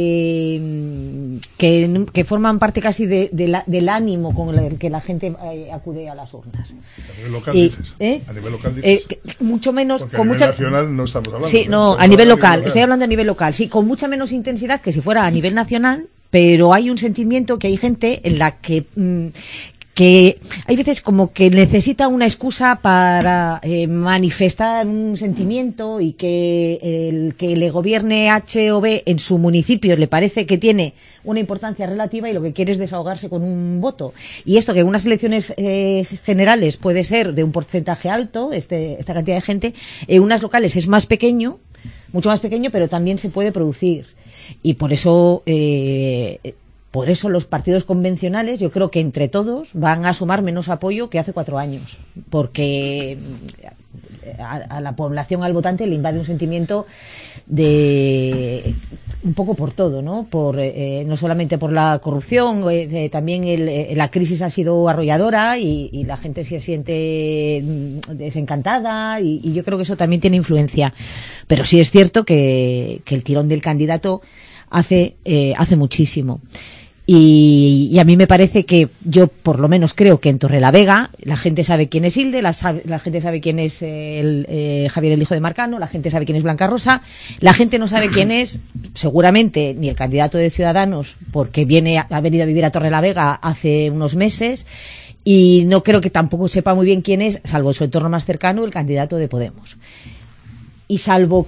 que, que, que forman parte casi de, de la, del ánimo con el que la gente eh, acude a las urnas. A nivel local Y, dices. ¿eh? A nivel local dices. Eh, que- mucho menos, Porque con a nivel mucha nacional no estamos hablando. Sí, no, Estamos a nivel hablando local. Estoy hablando a nivel local. Sí, con mucha menos intensidad que si fuera a nivel nacional, pero hay un sentimiento que hay gente en la que mm, que hay veces como que necesita una excusa para eh, manifestar un sentimiento y que el que le gobierne H o B en su municipio le parece que tiene una importancia relativa y lo que quiere es desahogarse con un voto. Y esto que en unas elecciones eh, generales puede ser de un porcentaje alto, este, esta cantidad de gente, en unas locales es más pequeño, mucho más pequeño, pero también se puede producir. Y por eso... Eh, Por eso los partidos convencionales, yo creo que entre todos van a sumar menos apoyo que hace cuatro años, porque a, a la población, al votante, le invade un sentimiento de un poco por todo, ¿no? Por eh, no solamente por la corrupción, eh, eh, también el, eh, la crisis ha sido arrolladora y, y la gente se siente desencantada y, y yo creo que eso también tiene influencia. Pero sí es cierto que, que el tirón del candidato hace eh, hace muchísimo. Y, y a mí me parece que yo por lo menos creo que en Torrelavega la gente sabe quién es Hilde, la, sabe, la gente sabe quién es el, eh, Javier el hijo de Marcano, la gente sabe quién es Blanca Rosa, la gente no sabe quién es seguramente ni el candidato de Ciudadanos porque viene ha venido a vivir a Torrelavega hace unos meses y no creo que tampoco sepa muy bien quién es, salvo su entorno más cercano, el candidato de Podemos. Y salvo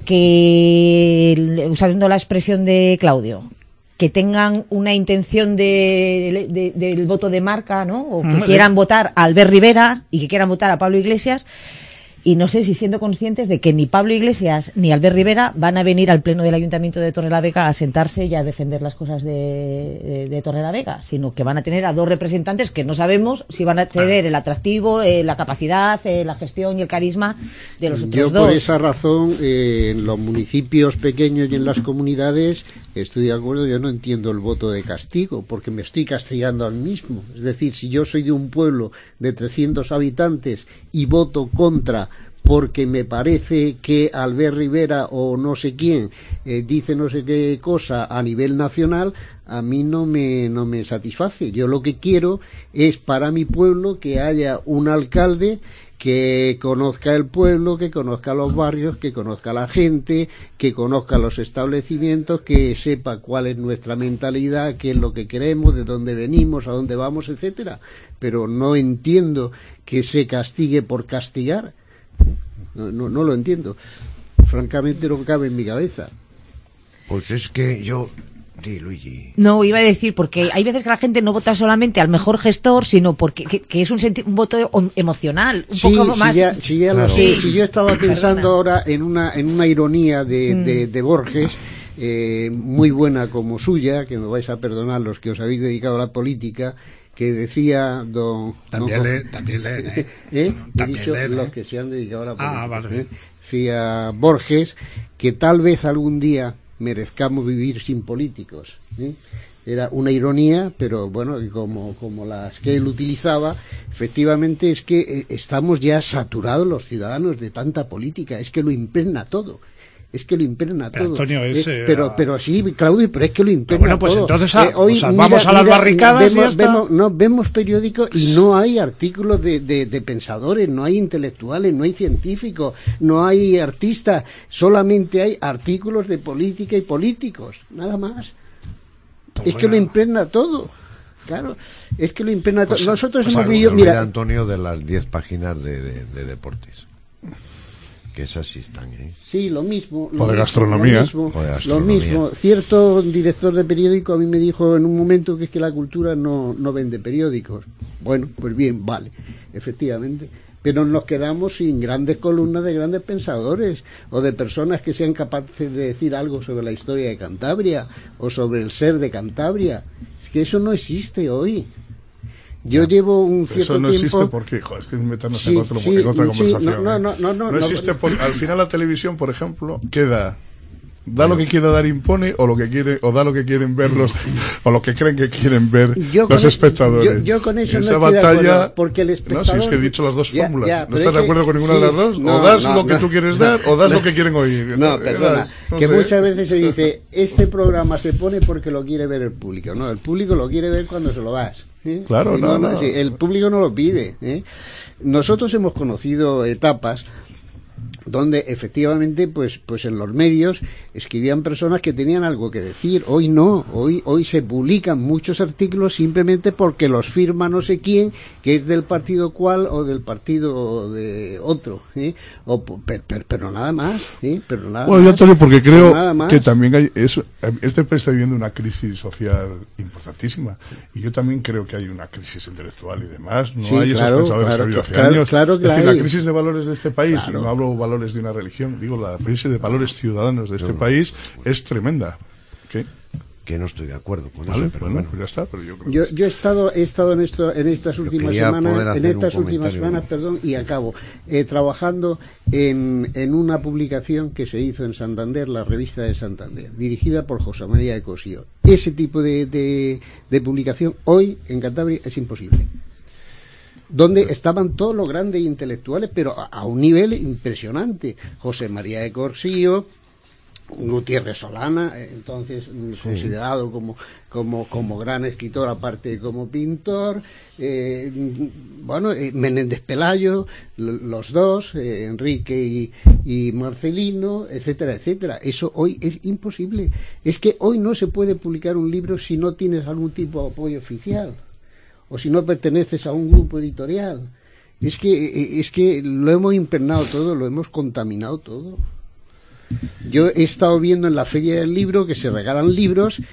que, usando la expresión de Claudio, que tengan una intención de, de, de, del voto de marca, ¿no? O que Mm, quieran sí. votar a Albert Rivera y que quieran votar a Pablo Iglesias, y no sé si siendo conscientes de que ni Pablo Iglesias ni Albert Rivera van a venir al pleno del Ayuntamiento de Torrelavega a sentarse y a defender las cosas de, de, de Torrelavega, sino que van a tener a dos representantes que no sabemos si van a tener el atractivo, eh, la capacidad, eh, la gestión y el carisma de los otros Yo dos. por esa razón, eh, en los municipios pequeños y en las comunidades, estoy de acuerdo, yo no entiendo el voto de castigo, porque me estoy castigando al mismo. Es decir, si yo soy de un pueblo de trescientos habitantes y voto contra porque me parece que Albert Rivera o no sé quién eh, dice no sé qué cosa a nivel nacional, a mí no me, no me satisface. Yo lo que quiero es para mi pueblo que haya un alcalde que conozca el pueblo, que conozca los barrios, que conozca a la gente, que conozca los establecimientos, que sepa cuál es nuestra mentalidad, qué es lo que queremos, de dónde venimos, a dónde vamos, etcétera. Pero no entiendo que se castigue por castigar. No, no, no lo entiendo. Francamente no cabe en mi cabeza. Pues es que yo... Sí, Luigi. No, iba a decir, porque hay veces que la gente no vota solamente al mejor gestor, sino porque que, que es un, senti- un voto emocional, un sí, poco si más... Ya, si ya claro. lo sé, Sí. si yo estaba pensando Perdona. ahora en una, en una ironía de, Mm. de, de Borges, eh, muy buena como suya, que me vais a perdonar los que os habéis dedicado a la política, que decía don... También don, leen, también leen, ¿eh? ¿eh? También He dicho leen, los ¿eh? que se han dedicado a la política. Ah, vale. ¿eh? Decía Borges que tal vez algún día merezcamos vivir sin políticos, ¿eh? Era una ironía, pero bueno, como, como las que él utilizaba, efectivamente es que eh, estamos ya saturados los ciudadanos de tanta política, es que lo impregna todo. Es que lo impregna pero todo. Antonio, es, eh, pero, pero sí, Claudio, pero es que lo impregna bueno, pues todo. entonces a, eh, hoy, o sea, mira, vamos a las mira, barricadas vemos, y ya está. Vemos, no, vemos periódicos y no hay artículos de, de, de pensadores, no hay intelectuales, no hay científicos, no hay artistas, solamente hay artículos de política y políticos, nada más. Pues es bueno. que lo impregna todo. Claro, es que lo impregna Pues, todo. Nosotros Pues hemos algo, vivido, me olvida, mira, Antonio, de las diez páginas de, de, de deportes. Que esas sí están, ¿eh? sí, lo mismo. O lo de mismo, gastronomía. Lo mismo, O de lo gastronomía. mismo. Cierto director de periódico a mí me dijo en un momento que es que la cultura no, no vende periódicos. Bueno, pues bien, vale, efectivamente. Pero nos quedamos sin grandes columnas de grandes pensadores o de personas que sean capaces de decir algo sobre la historia de Cantabria o sobre el ser de Cantabria. Es que eso no existe hoy. Yo llevo un Pero cierto eso no tiempo... existe porque, hijo, es que meternos Sí, en, otro, sí, en otra sí, conversación. no, ¿eh? no, no, no, no, existe no. por- al final la televisión, por ejemplo, queda da lo que quiere dar, impone, o lo que quiere, o da lo que quieren ver los, o lo que creen que quieren ver Yo con los e- espectadores. yo- yo con eso Esa no estoy de batalla, acuerdo, porque el espectador- no, si es que he dicho las dos Ya, fórmulas, ya, ¿no pero estás es de que- acuerdo con ninguna sí, de las dos? no, o das no, lo que no. tú quieres dar, o das No. lo que quieren oír. No, Eh, perdona, das, no que sé. muchas veces se dice, este programa se pone porque lo quiere ver el público. No, el público lo quiere ver cuando se lo das. ¿eh? Claro, Si no, no. si el público no lo pide. ¿eh? Nosotros hemos conocido etapas donde efectivamente pues pues en los medios escribían personas que tenían algo que decir. Hoy no, hoy hoy se publican muchos artículos simplemente porque los firma no sé quién, que es del partido cual o del partido de otro, ¿eh? o pero, pero, pero nada más, ¿eh? pero nada Bueno, yo, más, Antonio, porque pero creo nada más. que también hay eso, este país está viviendo una crisis social importantísima, y yo también creo que hay una crisis intelectual y demás. No Sí, hay claro, esos pensadores claro, que ha habido hace claro, años. claro que es decir, la la hay. crisis de valores de este país, Claro. y no hablo valores de una religión, digo la crisis de valores ciudadanos de este país es tremenda. ¿Qué? Que no estoy de acuerdo con Vale, eso, pero bueno, bueno. pues ya está, pero yo creo Yo, que yo he estado he estado en esto en estas Yo últimas quería poder semanas en hacer estas un últimas comentario. semanas perdón y acabo eh, trabajando en, en una publicación que se hizo en Santander, la revista de Santander, dirigida por José María de Cosío. Ese tipo de, de, de publicación hoy en Cantabria es imposible, donde estaban todos los grandes intelectuales, pero a, a un nivel impresionante. José María de Corsío, Gutiérrez Solana, eh, entonces mm, considerado como, como, como gran escritor, aparte de como pintor, eh, mm, bueno, eh, Menéndez Pelayo, l- los dos, eh, Enrique y, y Marcelino, etcétera, etcétera. Eso hoy es imposible. Es que hoy no se puede publicar un libro si no tienes algún tipo de apoyo oficial, o si no perteneces a un grupo editorial. Es que, es que lo hemos impregnado todo, lo hemos contaminado todo. Yo he estado viendo en la Feria del Libro que se regalan libros,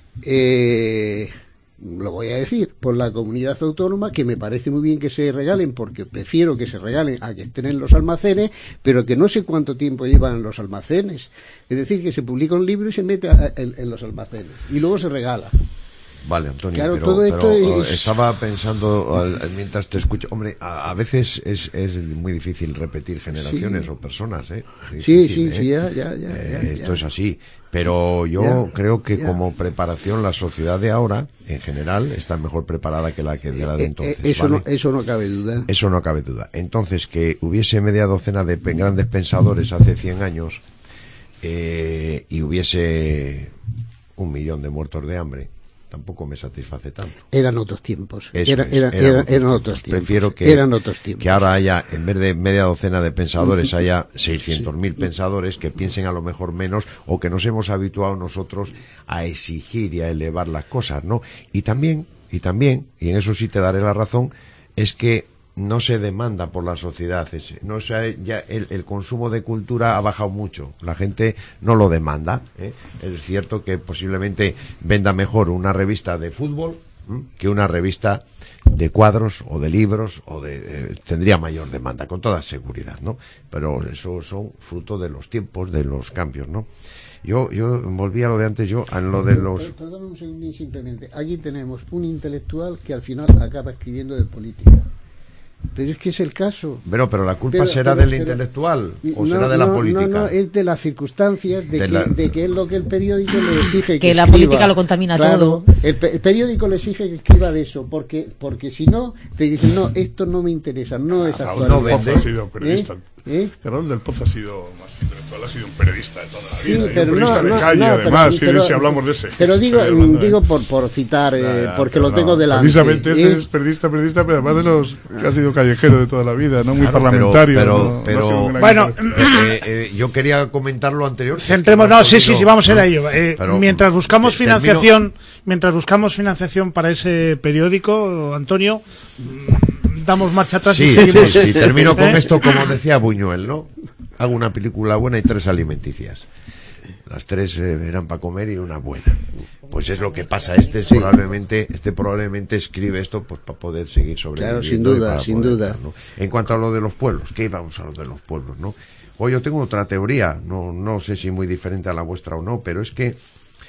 eh, lo voy a decir, por la comunidad autónoma, que me parece muy bien que se regalen, porque prefiero que se regalen a que estén en los almacenes, pero que no sé cuánto tiempo llevan en los almacenes. Es decir, que se publica un libro y se mete a- en, en los almacenes, y luego se regala. Vale, Antonio, Claro, pero, todo esto pero, es- eh, estaba pensando al- mientras te escucho, hombre, a, a veces es, es muy difícil repetir generaciones Sí. o personas, ¿eh? Es Sí, difícil, sí, ¿eh? sí, ya, ya, ya, Eh, ya, esto ya. es así, pero yo Ya, creo que ya. como preparación la sociedad de ahora, en general, está mejor preparada que la que de la de Eh, eh, entonces. eso, ¿vale? no, eso no cabe duda. Eso no cabe duda. Entonces, que hubiese media docena de pe- grandes pensadores hace cien años eh, y hubiese un millón de muertos de hambre, tampoco me satisface tanto. Eran otros tiempos. Eso Era- es, era- eran era- otros eran tiempos. otros tiempos. Prefiero que, Eran otros tiempos. que ahora haya, en vez de media docena de pensadores, haya seiscientos mil pensadores que piensen a lo mejor menos, o que nos hemos habituado nosotros a exigir y a elevar las cosas, ¿no? Y también, y también, y en eso sí te daré la razón, es que no se demanda por la sociedad, es- no se, ya el, el consumo de cultura ha bajado mucho, la gente no lo demanda, ¿eh? Es cierto que posiblemente venda mejor una revista de fútbol, ¿m? que una revista de cuadros o de libros o de eh, tendría mayor demanda, con toda seguridad, ¿no? Pero eso son fruto de los tiempos, de los cambios, ¿no? Yo, yo volví a lo de antes, yo, a lo de los... Perdón un segundín simplemente. Aquí tenemos un intelectual que al final acaba escribiendo de política. Pero es que es el caso. Pero, pero la culpa pero, será pero, del pero, intelectual o no, será de la no, política. No, no, es de las circunstancias, de, de, que, la... de que es lo que el periódico le exige que, que escriba. La política lo contamina claro, todo. El, el periódico le exige que escriba de eso, porque porque si no, te dicen, no, esto no me interesa, no es actual. Raúl del Pozo ha sido periodista. ¿Eh? ¿Eh? Raúl del Pozo ha sido más que intelectual, ha sido un periodista de toda la vida. Sí, un pero periodista no, de no, calle, no, además, pero, si, si hablamos de ese. Pero digo, hablando, digo ¿eh? por, por citar, eh, ya, ya, porque lo tengo no, delante. Precisamente ese ¿eh? es periodista, periodista, pero además de los que ha sido callejero de toda la vida, no muy Claro, parlamentario. Pero, no, pero, no ha sido un gran bueno, eh, eh, yo quería comentar lo anterior. Centremos, no, sí, sí, sí, vamos a ello. Eh, Pero, mientras buscamos te- financiación, mientras buscamos financiación para ese periódico, Antonio, mm, damos marcha atrás Sí, y sí, seguimos. sí, termino con ¿Eh? esto, como decía Buñuel, ¿no? Hago una película buena y tres alimenticias. Las tres eh, eran para comer y una buena. Pues es lo que pasa. Este es probablemente, este probablemente escribe esto pues para poder seguir sobreviviendo. Claro, sin duda, y para sin poder duda. tal, ¿no? En cuanto a lo de los pueblos, ¿qué vamos a lo de los pueblos, no? O yo tengo otra teoría, no, no sé si muy diferente a la vuestra o no, pero es que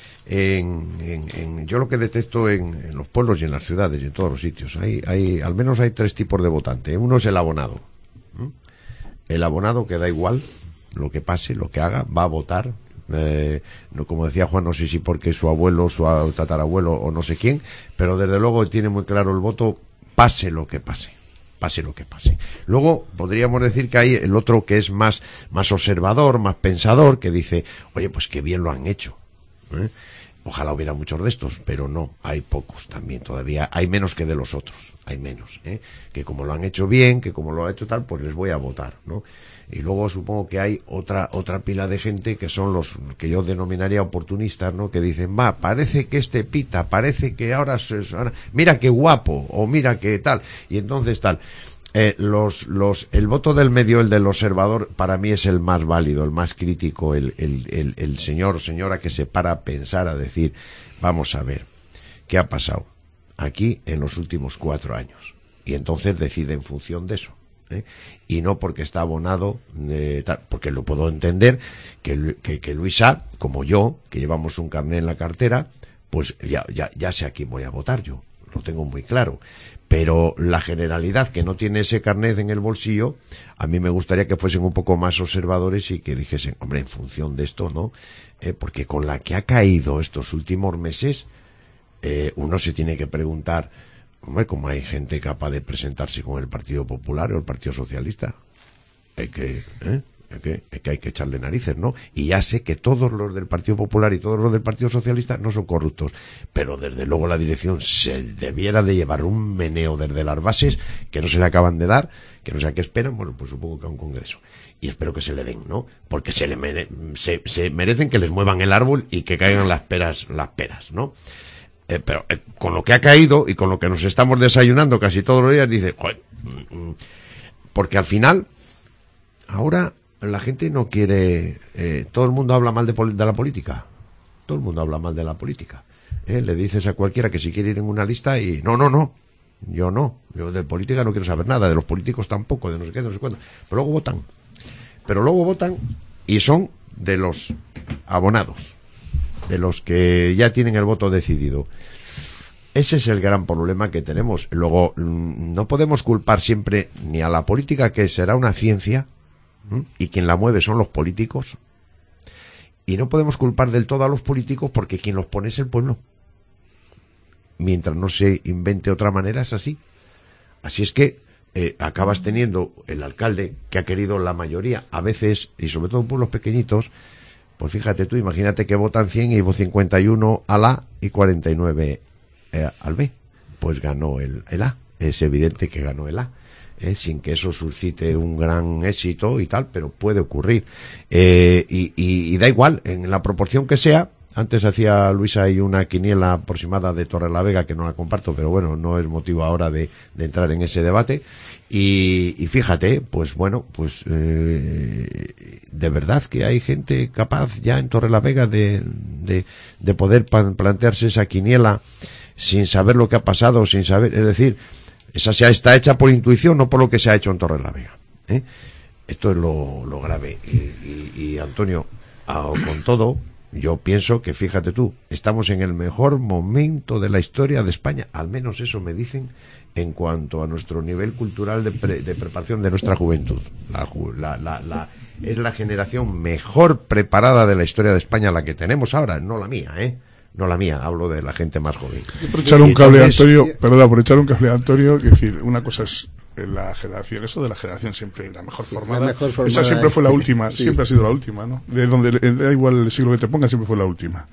en, en, en, yo lo que detecto en, en los pueblos y en las ciudades y en todos los sitios, hay, hay, al menos hay tres tipos de votante. Uno es el abonado. ¿Mm? El abonado que da igual lo que pase, lo que haga, va a votar. Eh, no, como decía Juan, no sé si porque su abuelo, su tatarabuelo o no sé quién, pero desde luego tiene muy claro el voto, pase lo que pase. Pase lo que pase. Luego podríamos decir que hay el otro que es más, más observador, más pensador, que dice, oye, pues qué bien lo han hecho. ¿Eh? Ojalá hubiera muchos de estos, pero no, hay pocos también todavía, hay menos que de los otros, hay menos, ¿eh? Que como lo han hecho bien, que como lo ha hecho tal, pues les voy a votar, ¿no? Y luego supongo que hay otra otra pila de gente que son los que yo denominaría oportunistas, ¿no? Que dicen, va, parece que este pita, parece que ahora, se, ahora mira qué guapo, o mira qué tal, y entonces tal. Eh, los, los, el voto del medio, el del observador, para mí es el más válido, el más crítico, el, el, el, el señor o señora que se para a pensar, a decir, vamos a ver, ¿qué ha pasado aquí en los últimos cuatro años? Y entonces decide en función de eso. ¿eh? Y no porque está abonado, eh, tal, porque lo puedo entender, que, que, que Luisa, como yo, que llevamos un carnet en la cartera, pues ya, ya, ya sé a quién voy a votar yo, lo tengo muy claro. Pero la generalidad que no tiene ese carnet en el bolsillo, a mí me gustaría que fuesen un poco más observadores y que dijesen, hombre, en función de esto, ¿no? Eh, porque con la que ha caído estos últimos meses, eh, uno se tiene que preguntar, hombre, ¿cómo hay gente capaz de presentarse con el Partido Popular o el Partido Socialista? Hay que, ¿eh? Es que, es que hay que echarle narices, ¿no? Y ya sé que todos los del Partido Popular y todos los del Partido Socialista no son corruptos, pero desde luego la dirección se debiera de llevar un meneo desde las bases que no se le acaban de dar, que no sé a qué esperan, bueno, pues supongo que a un congreso. Y espero que se le den, ¿no? Porque se le mere- se, se merecen que les muevan el árbol y que caigan las peras, las peras, ¿no? Eh, pero eh, con lo que ha caído y con lo que nos estamos desayunando casi todos los días, dice, joder, mm, mm, porque al final, ahora la gente no quiere, eh, todo el mundo habla mal de, pol- de la política, todo el mundo habla mal de la política, ¿eh? Le dices a cualquiera que si quiere ir en una lista y no, no, no, yo no, yo de política no quiero saber nada, de los políticos tampoco, de no sé qué, de no sé cuándo, pero luego votan, pero luego votan y son de los abonados, de los que ya tienen el voto decidido. Ese es el gran problema que tenemos. Luego, no podemos culpar siempre ni a la política, que será una ciencia, ¿m? Y quien la mueve son los políticos, y no podemos culpar del todo a los políticos porque quien los pone es el pueblo. Mientras no se invente otra manera, es así. Así es que eh, acabas teniendo el alcalde que ha querido la mayoría, a veces, y sobre todo en pueblos pequeñitos, pues fíjate tú, imagínate que votan cien y cincuenta y uno al A y cuarenta y nueve eh, al B. Pues ganó el, el A. Es evidente que ganó el A. Eh, sin que eso suscite un gran éxito y tal, pero puede ocurrir. Eh, y, y, y da igual, en la proporción que sea. Antes hacía Luisa ahí una quiniela aproximada de Torrelavega, que no la comparto, pero bueno, no es motivo ahora de, de entrar en ese debate. Y, y fíjate, pues bueno, pues eh, de verdad que hay gente capaz ya en Torrelavega de, de, de poder pan, plantearse esa quiniela sin saber lo que ha pasado, sin saber, es decir, Esa se está hecha por intuición, no por lo que se ha hecho en Torrelavega. ¿eh? Esto es lo, lo grave. Y, y, y Antonio, ah, con todo, yo pienso que, fíjate tú, estamos en el mejor momento de la historia de España, al menos eso me dicen, en cuanto a nuestro nivel cultural de, pre, de preparación de nuestra juventud. La, la, la, la, es la generación mejor preparada de la historia de España la que tenemos ahora, no la mía, ¿eh? No la mía, hablo de la gente más joven. Yo por echar un cable, entonces, Antonio, perdón, por echar un cable, Antonio, es decir, una cosa es la generación, eso de la generación siempre la mejor formada, la mejor formada esa siempre fue la última, sí. siempre ha sido la última, ¿no? De donde, da igual el siglo que te pongan, siempre fue la última.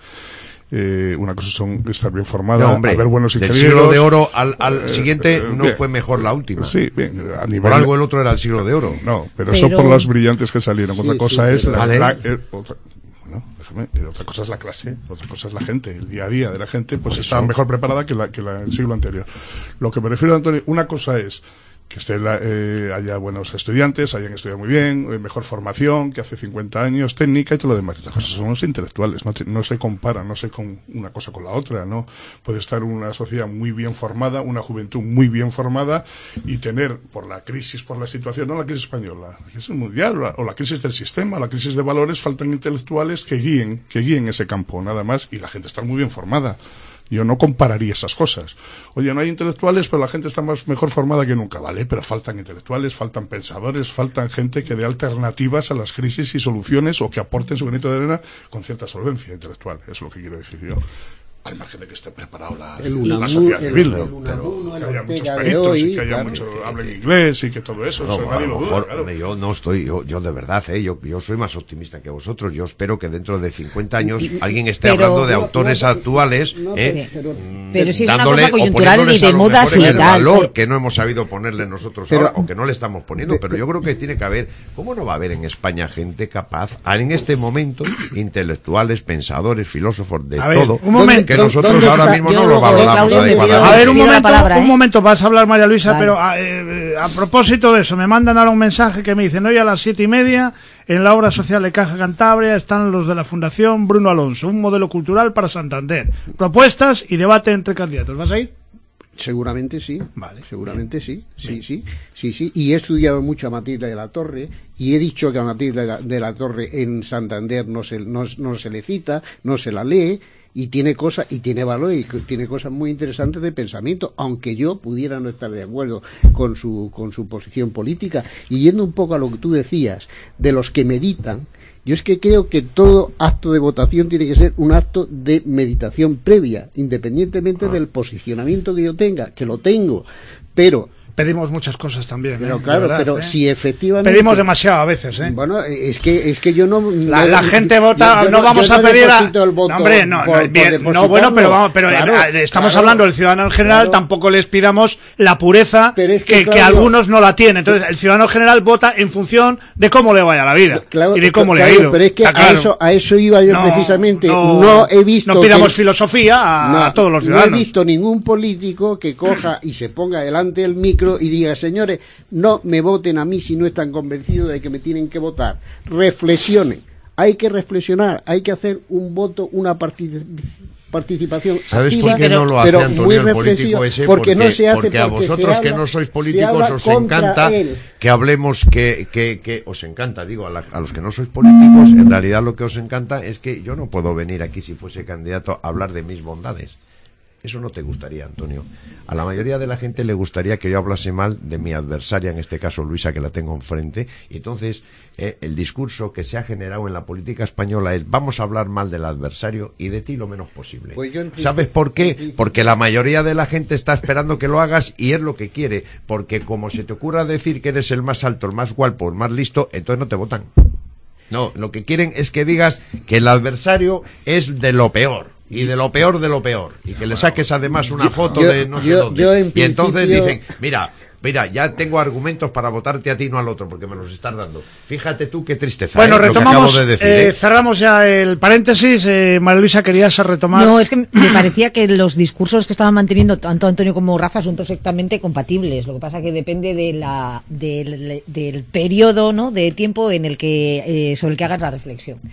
Eh, una cosa son estar bien formada, no, hombre, haber buenos ingenieros. Del siglo de oro al, al siguiente eh, no bien. fue mejor la última. Sí, bien. A nivel... Por algo el otro era el siglo de oro. No, pero, pero... eso por los brillantes que salieron. Otra sí, cosa sí, es la, vale. la eh, otra, bueno, déjame, eh, otra cosa es la clase, otra cosa es la gente, el día a día de la gente, pues está mejor preparada que la que la, el siglo anterior. Lo que me refiero, Antonio, una cosa es que esté la, eh, haya buenos estudiantes, hayan estudiado muy bien, eh, mejor formación, que hace cincuenta años, técnica y todo lo demás. Estas cosas son los intelectuales, no, te, no se comparan, no se con una cosa con la otra, ¿no? Puede estar una sociedad muy bien formada, una juventud muy bien formada y tener, por la crisis, por la situación, no la crisis española, la crisis mundial, la, o la crisis del sistema, la crisis de valores, faltan intelectuales que guíen, que guíen ese campo, nada más, y la gente está muy bien formada. Yo no compararía esas cosas. Oye, no hay intelectuales, pero la gente está más mejor formada que nunca, ¿vale? Pero faltan intelectuales, faltan pensadores, faltan gente que dé alternativas a las crisis y soluciones o que aporten su granito de arena con cierta solvencia intelectual. Eso es lo que quiero decir yo. Al margen de que esté preparado la, Unamu, la sociedad civil, el, el pero que haya muchos peritos hoy, y que haya claro, mucho, que, hablen inglés y que todo eso, no, eso nadie lo duda, claro. Yo no estoy, yo, yo de verdad, eh, yo, yo soy más optimista que vosotros. Yo espero que dentro de cincuenta años alguien esté pero, hablando de autores no, actuales, no, eh, pero, pero si es una dándole, cosa coyuntural ni de modas ni el tal. valor que no hemos sabido ponerle nosotros pero, ahora, o que no le estamos poniendo, pero yo creo que tiene que haber, ¿cómo no va a haber en España gente capaz, en este momento, intelectuales, pensadores, filósofos, de a ver, todo, un momento, que nosotros ahora mismo yo no lo valoramos adecuadamente? A ver, un momento, palabra, ¿eh? un momento, vas a hablar, María Luisa, vale. pero a, eh, a propósito de eso, me mandan ahora un mensaje que me dicen, hoy a las siete y media, en la obra social de Caja Cantabria, están los de la Fundación Bruno Alonso, un modelo cultural para Santander. Propuestas y debate entre candidatos. ¿Vas a ir? Seguramente sí, vale. seguramente sí, sí, sí, sí, sí, y he estudiado mucho a Matilde de la Torre y he dicho que a Matilde de la, de la Torre en Santander no se, no, no se le cita, no se la lee, y tiene cosas, y tiene valor, y tiene cosas muy interesantes de pensamiento, aunque yo pudiera no estar de acuerdo con su, con su posición política. Y yendo un poco a lo que tú decías, de los que meditan, yo es que creo que todo acto de votación tiene que ser un acto de meditación previa, independientemente del posicionamiento que yo tenga, que lo tengo, pero pedimos muchas cosas también. Pero ¿eh? claro, verdad, pero ¿eh? si efectivamente pedimos demasiado a veces, ¿eh? Bueno, es que es que yo no la, no, la gente vota, yo, yo no, no vamos yo a no pedir a el voto no, hombre, no, por, no, bien, por no bueno, pero vamos, pero claro, eh, estamos claro, hablando del ciudadano en general, claro, tampoco les pidamos la pureza es que, que, claro, que algunos no la tienen. Entonces, el ciudadano en general vota en función de cómo le vaya la vida claro, y de cómo claro, le ha ido. Pero es que a claro. eso a eso iba yo no, precisamente, no, no he visto no pidamos que, filosofía a, no, a todos los ciudadanos. No he visto ningún político que coja y se ponga delante del micro y diga, señores, no me voten a mí si no están convencidos de que me tienen que votar. Reflexionen. Hay que reflexionar, hay que hacer un voto, una participación ¿Sabes activa, por qué pero, no lo hace Antonio el político ese? Porque, porque no se hace porque a vosotros que no sois políticos os encanta él. que hablemos que, que, que os encanta, digo, a, la, a los que no sois políticos, en realidad lo que os encanta es que yo no puedo venir aquí si fuese candidato a hablar de mis bondades. Eso no te gustaría, Antonio. A la mayoría de la gente le gustaría que yo hablase mal de mi adversaria, en este caso Luisa, que la tengo enfrente. Y entonces, eh, el discurso que se ha generado en la política española es vamos a hablar mal del adversario y de ti lo menos posible. Pues ¿Sabes por qué? Porque la mayoría de la gente está esperando que lo hagas y es lo que quiere. Porque como se te ocurra decir que eres el más alto, el más guapo, el más listo, entonces no te votan. No, lo que quieren es que digas que el adversario es de lo peor. Y de lo peor de lo peor. Y que le saques además una foto yo, de no sé yo, dónde. Yo en y entonces principio... dicen, mira, mira, ya tengo argumentos para votarte a ti, no al otro, porque me los estás dando. Fíjate tú qué tristeza. Bueno, ¿eh? retomamos, lo que acabo de decir, eh, ¿eh? cerramos ya el paréntesis. Eh, María Luisa, ¿querías retomar? No, es que me parecía que los discursos que estaban manteniendo tanto Antonio como Rafa son perfectamente compatibles. Lo que pasa que depende de la, del, del periodo, ¿no?, de tiempo en el que, eh, sobre el que hagas la reflexión.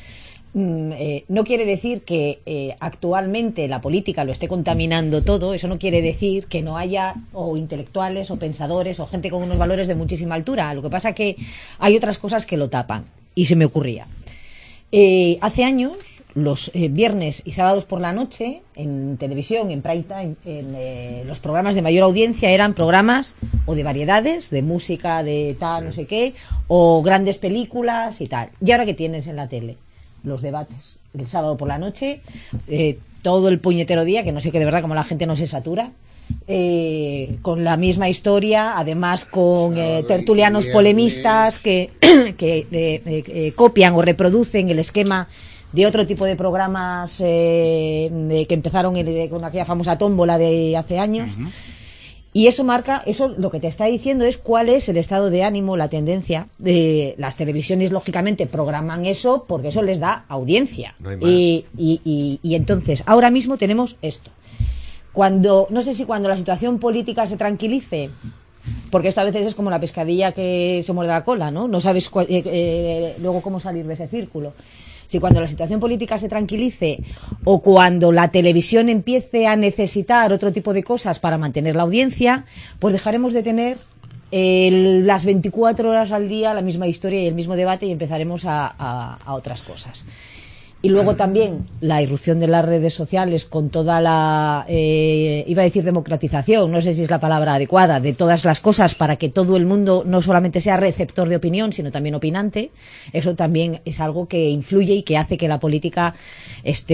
Eh, no quiere decir que eh, actualmente la política lo esté contaminando todo, eso no quiere decir que no haya o intelectuales o pensadores o gente con unos valores de muchísima altura. Lo que pasa que hay otras cosas que lo tapan, y se me ocurría. Eh, hace años, los eh, viernes y sábados por la noche, en televisión, en prime time, en eh, los programas de mayor audiencia eran programas o de variedades, de música, de tal, no sé qué, o grandes películas y tal. ¿Y ahora qué tienes en la tele? Los debates. El sábado por la noche, eh, todo el puñetero día, que no sé qué de verdad como la gente no se satura, eh, con la misma historia, además con eh, tertulianos polemistas que, que eh, eh, copian o reproducen el esquema de otro tipo de programas eh, de, que empezaron en, con aquella famosa tómbola de hace años. Uh-huh. Y eso marca, eso lo que te está diciendo es cuál es el estado de ánimo, la tendencia. De las televisiones, lógicamente, programan eso porque eso les da audiencia. No hay más. Y, y, y, y entonces, ahora mismo tenemos esto. Cuando, no sé si cuando la situación política se tranquilice, porque esto a veces es como la pescadilla que se muerde la cola, ¿no? No sabes cu- eh, eh, luego cómo salir de ese círculo. Si cuando la situación política se tranquilice o cuando la televisión empiece a necesitar otro tipo de cosas para mantener la audiencia, pues dejaremos de tener el, las veinticuatro horas al día la misma historia y el mismo debate y empezaremos a, a, a otras cosas. Y luego también la irrupción de las redes sociales con toda la, eh, iba a decir democratización, no sé si es la palabra adecuada, de todas las cosas para que todo el mundo no solamente sea receptor de opinión, sino también opinante. Eso también es algo que influye y que hace que la política esté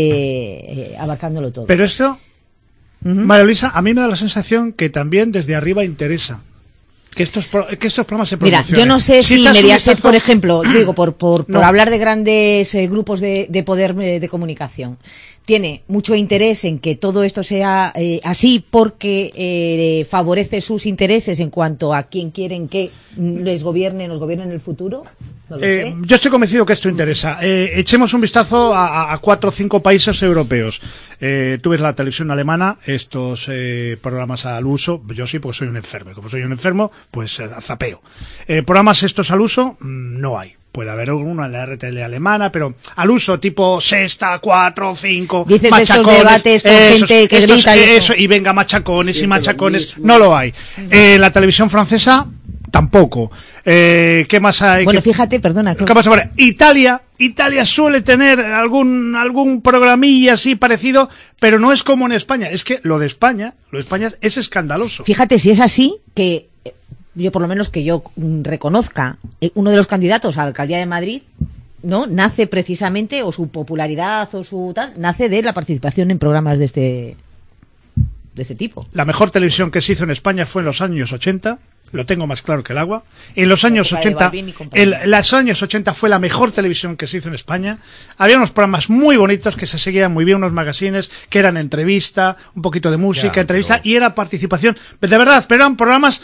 eh, abarcándolo todo. Pero esto, uh-huh. María Luisa, a mí me da la sensación que también desde arriba interesa. Que estos, pro, que estos programas se promocionen. Mira, yo no sé si, si Mediaset, por ejemplo, digo, por, por, por no. hablar de grandes eh, grupos de, de poder de, de comunicación, tiene mucho interés en que todo esto sea eh, así porque eh, favorece sus intereses en cuanto a quién quieren que les gobierne, nos gobierne en el futuro. No lo eh, sé. Yo estoy convencido que esto interesa. Eh, echemos un vistazo a, a cuatro o cinco países europeos. Eh, tú ves la televisión alemana, estos eh, programas al uso, yo sí porque soy un enfermo, y como soy un enfermo, pues eh, zapeo. Eh, programas estos al uso, mmm, no hay. Puede haber uno en la R T L alemana, pero al uso, tipo sexta, cuatro, cinco, dices machacones. Estos debates con esos, gente que estos, grita y eso, eso. y venga machacones Siempre y machacones, lo mismo. no lo hay. Eh, la televisión francesa, tampoco. Eh, ¿Qué más hay? Bueno, ¿Qué, fíjate, perdona. ¿Qué pasa por ahí? Italia, Italia suele tener algún algún programilla así parecido, pero no es como en España. Es que lo de España, lo de España es escandaloso. Fíjate si es así que yo por lo menos que yo reconozca uno de los candidatos a la alcaldía de Madrid, ¿no? Nace precisamente, o su popularidad o su tal, nace de la participación en programas de este de este tipo. La mejor televisión que se hizo en España fue en los años ochenta. Lo tengo más claro que el agua. En los años ochenta, en los años ochenta fue la mejor televisión que se hizo en España. Había unos programas muy bonitos que se seguían muy bien, unos magazines que eran entrevista, un poquito de música, ya, entrevista, pero... y era participación. De verdad, pero eran programas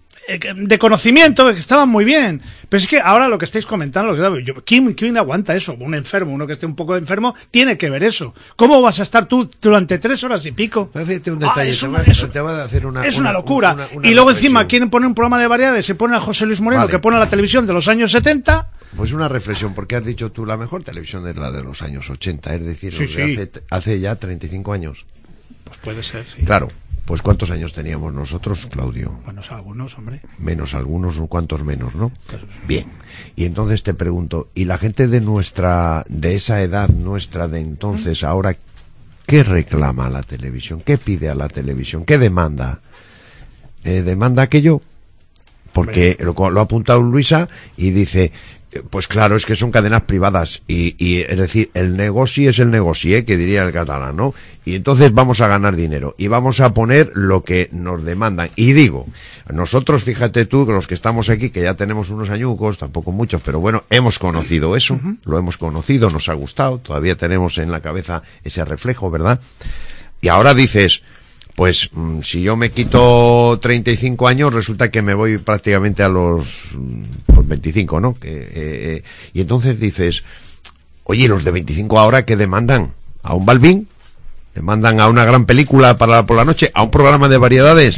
de conocimiento que estaban muy bien, pero es que ahora lo que estáis comentando, lo que, yo, ¿quién, ¿quién aguanta eso? Un enfermo, uno que esté un poco enfermo, tiene que ver eso. ¿Cómo vas a estar tú durante tres horas y pico? Fíjate un detalle, ah, es, te una, va, es, te va a hacer una, es una, una locura. Una, una, una y luego reflexión. encima quieren poner un programa de variedades, se pone a José Luis Moreno, vale. que pone a la televisión de los años setenta. Pues una reflexión, porque has dicho tú, la mejor televisión es la de los años ochenta, es decir, sí, sí. Hace, hace ya treinta y cinco años. Pues puede ser, sí. Claro. Pues ¿cuántos años teníamos nosotros, Claudio? Bueno, algunos, hombre. Menos algunos, ¿cuántos menos, no? Bien. Y entonces te pregunto, ¿y la gente de nuestra, de esa edad nuestra de entonces, ahora, qué reclama a la televisión? ¿Qué pide a la televisión? ¿Qué demanda? Eh, ¿Demanda aquello? Porque lo, lo ha apuntado Luisa y dice... Pues claro, es que son cadenas privadas y, y es decir, el negocio es el negocio, ¿eh? Que diría el catalán, ¿no? Y entonces vamos a ganar dinero y vamos a poner lo que nos demandan. Y digo, nosotros, fíjate tú, los que estamos aquí, que ya tenemos unos añucos, tampoco muchos, pero bueno, hemos conocido eso, uh-huh. Lo hemos conocido, nos ha gustado, todavía tenemos en la cabeza ese reflejo, ¿verdad? Y ahora dices... Pues mmm, si yo me quito treinta y cinco años, resulta que me voy prácticamente a los pues veinticinco, ¿no? Que, eh, eh, y entonces dices, oye, los de veinticinco ahora, ¿qué demandan? ¿A un Balbín? ¿Demandan a una gran película para por la noche? ¿A un programa de variedades?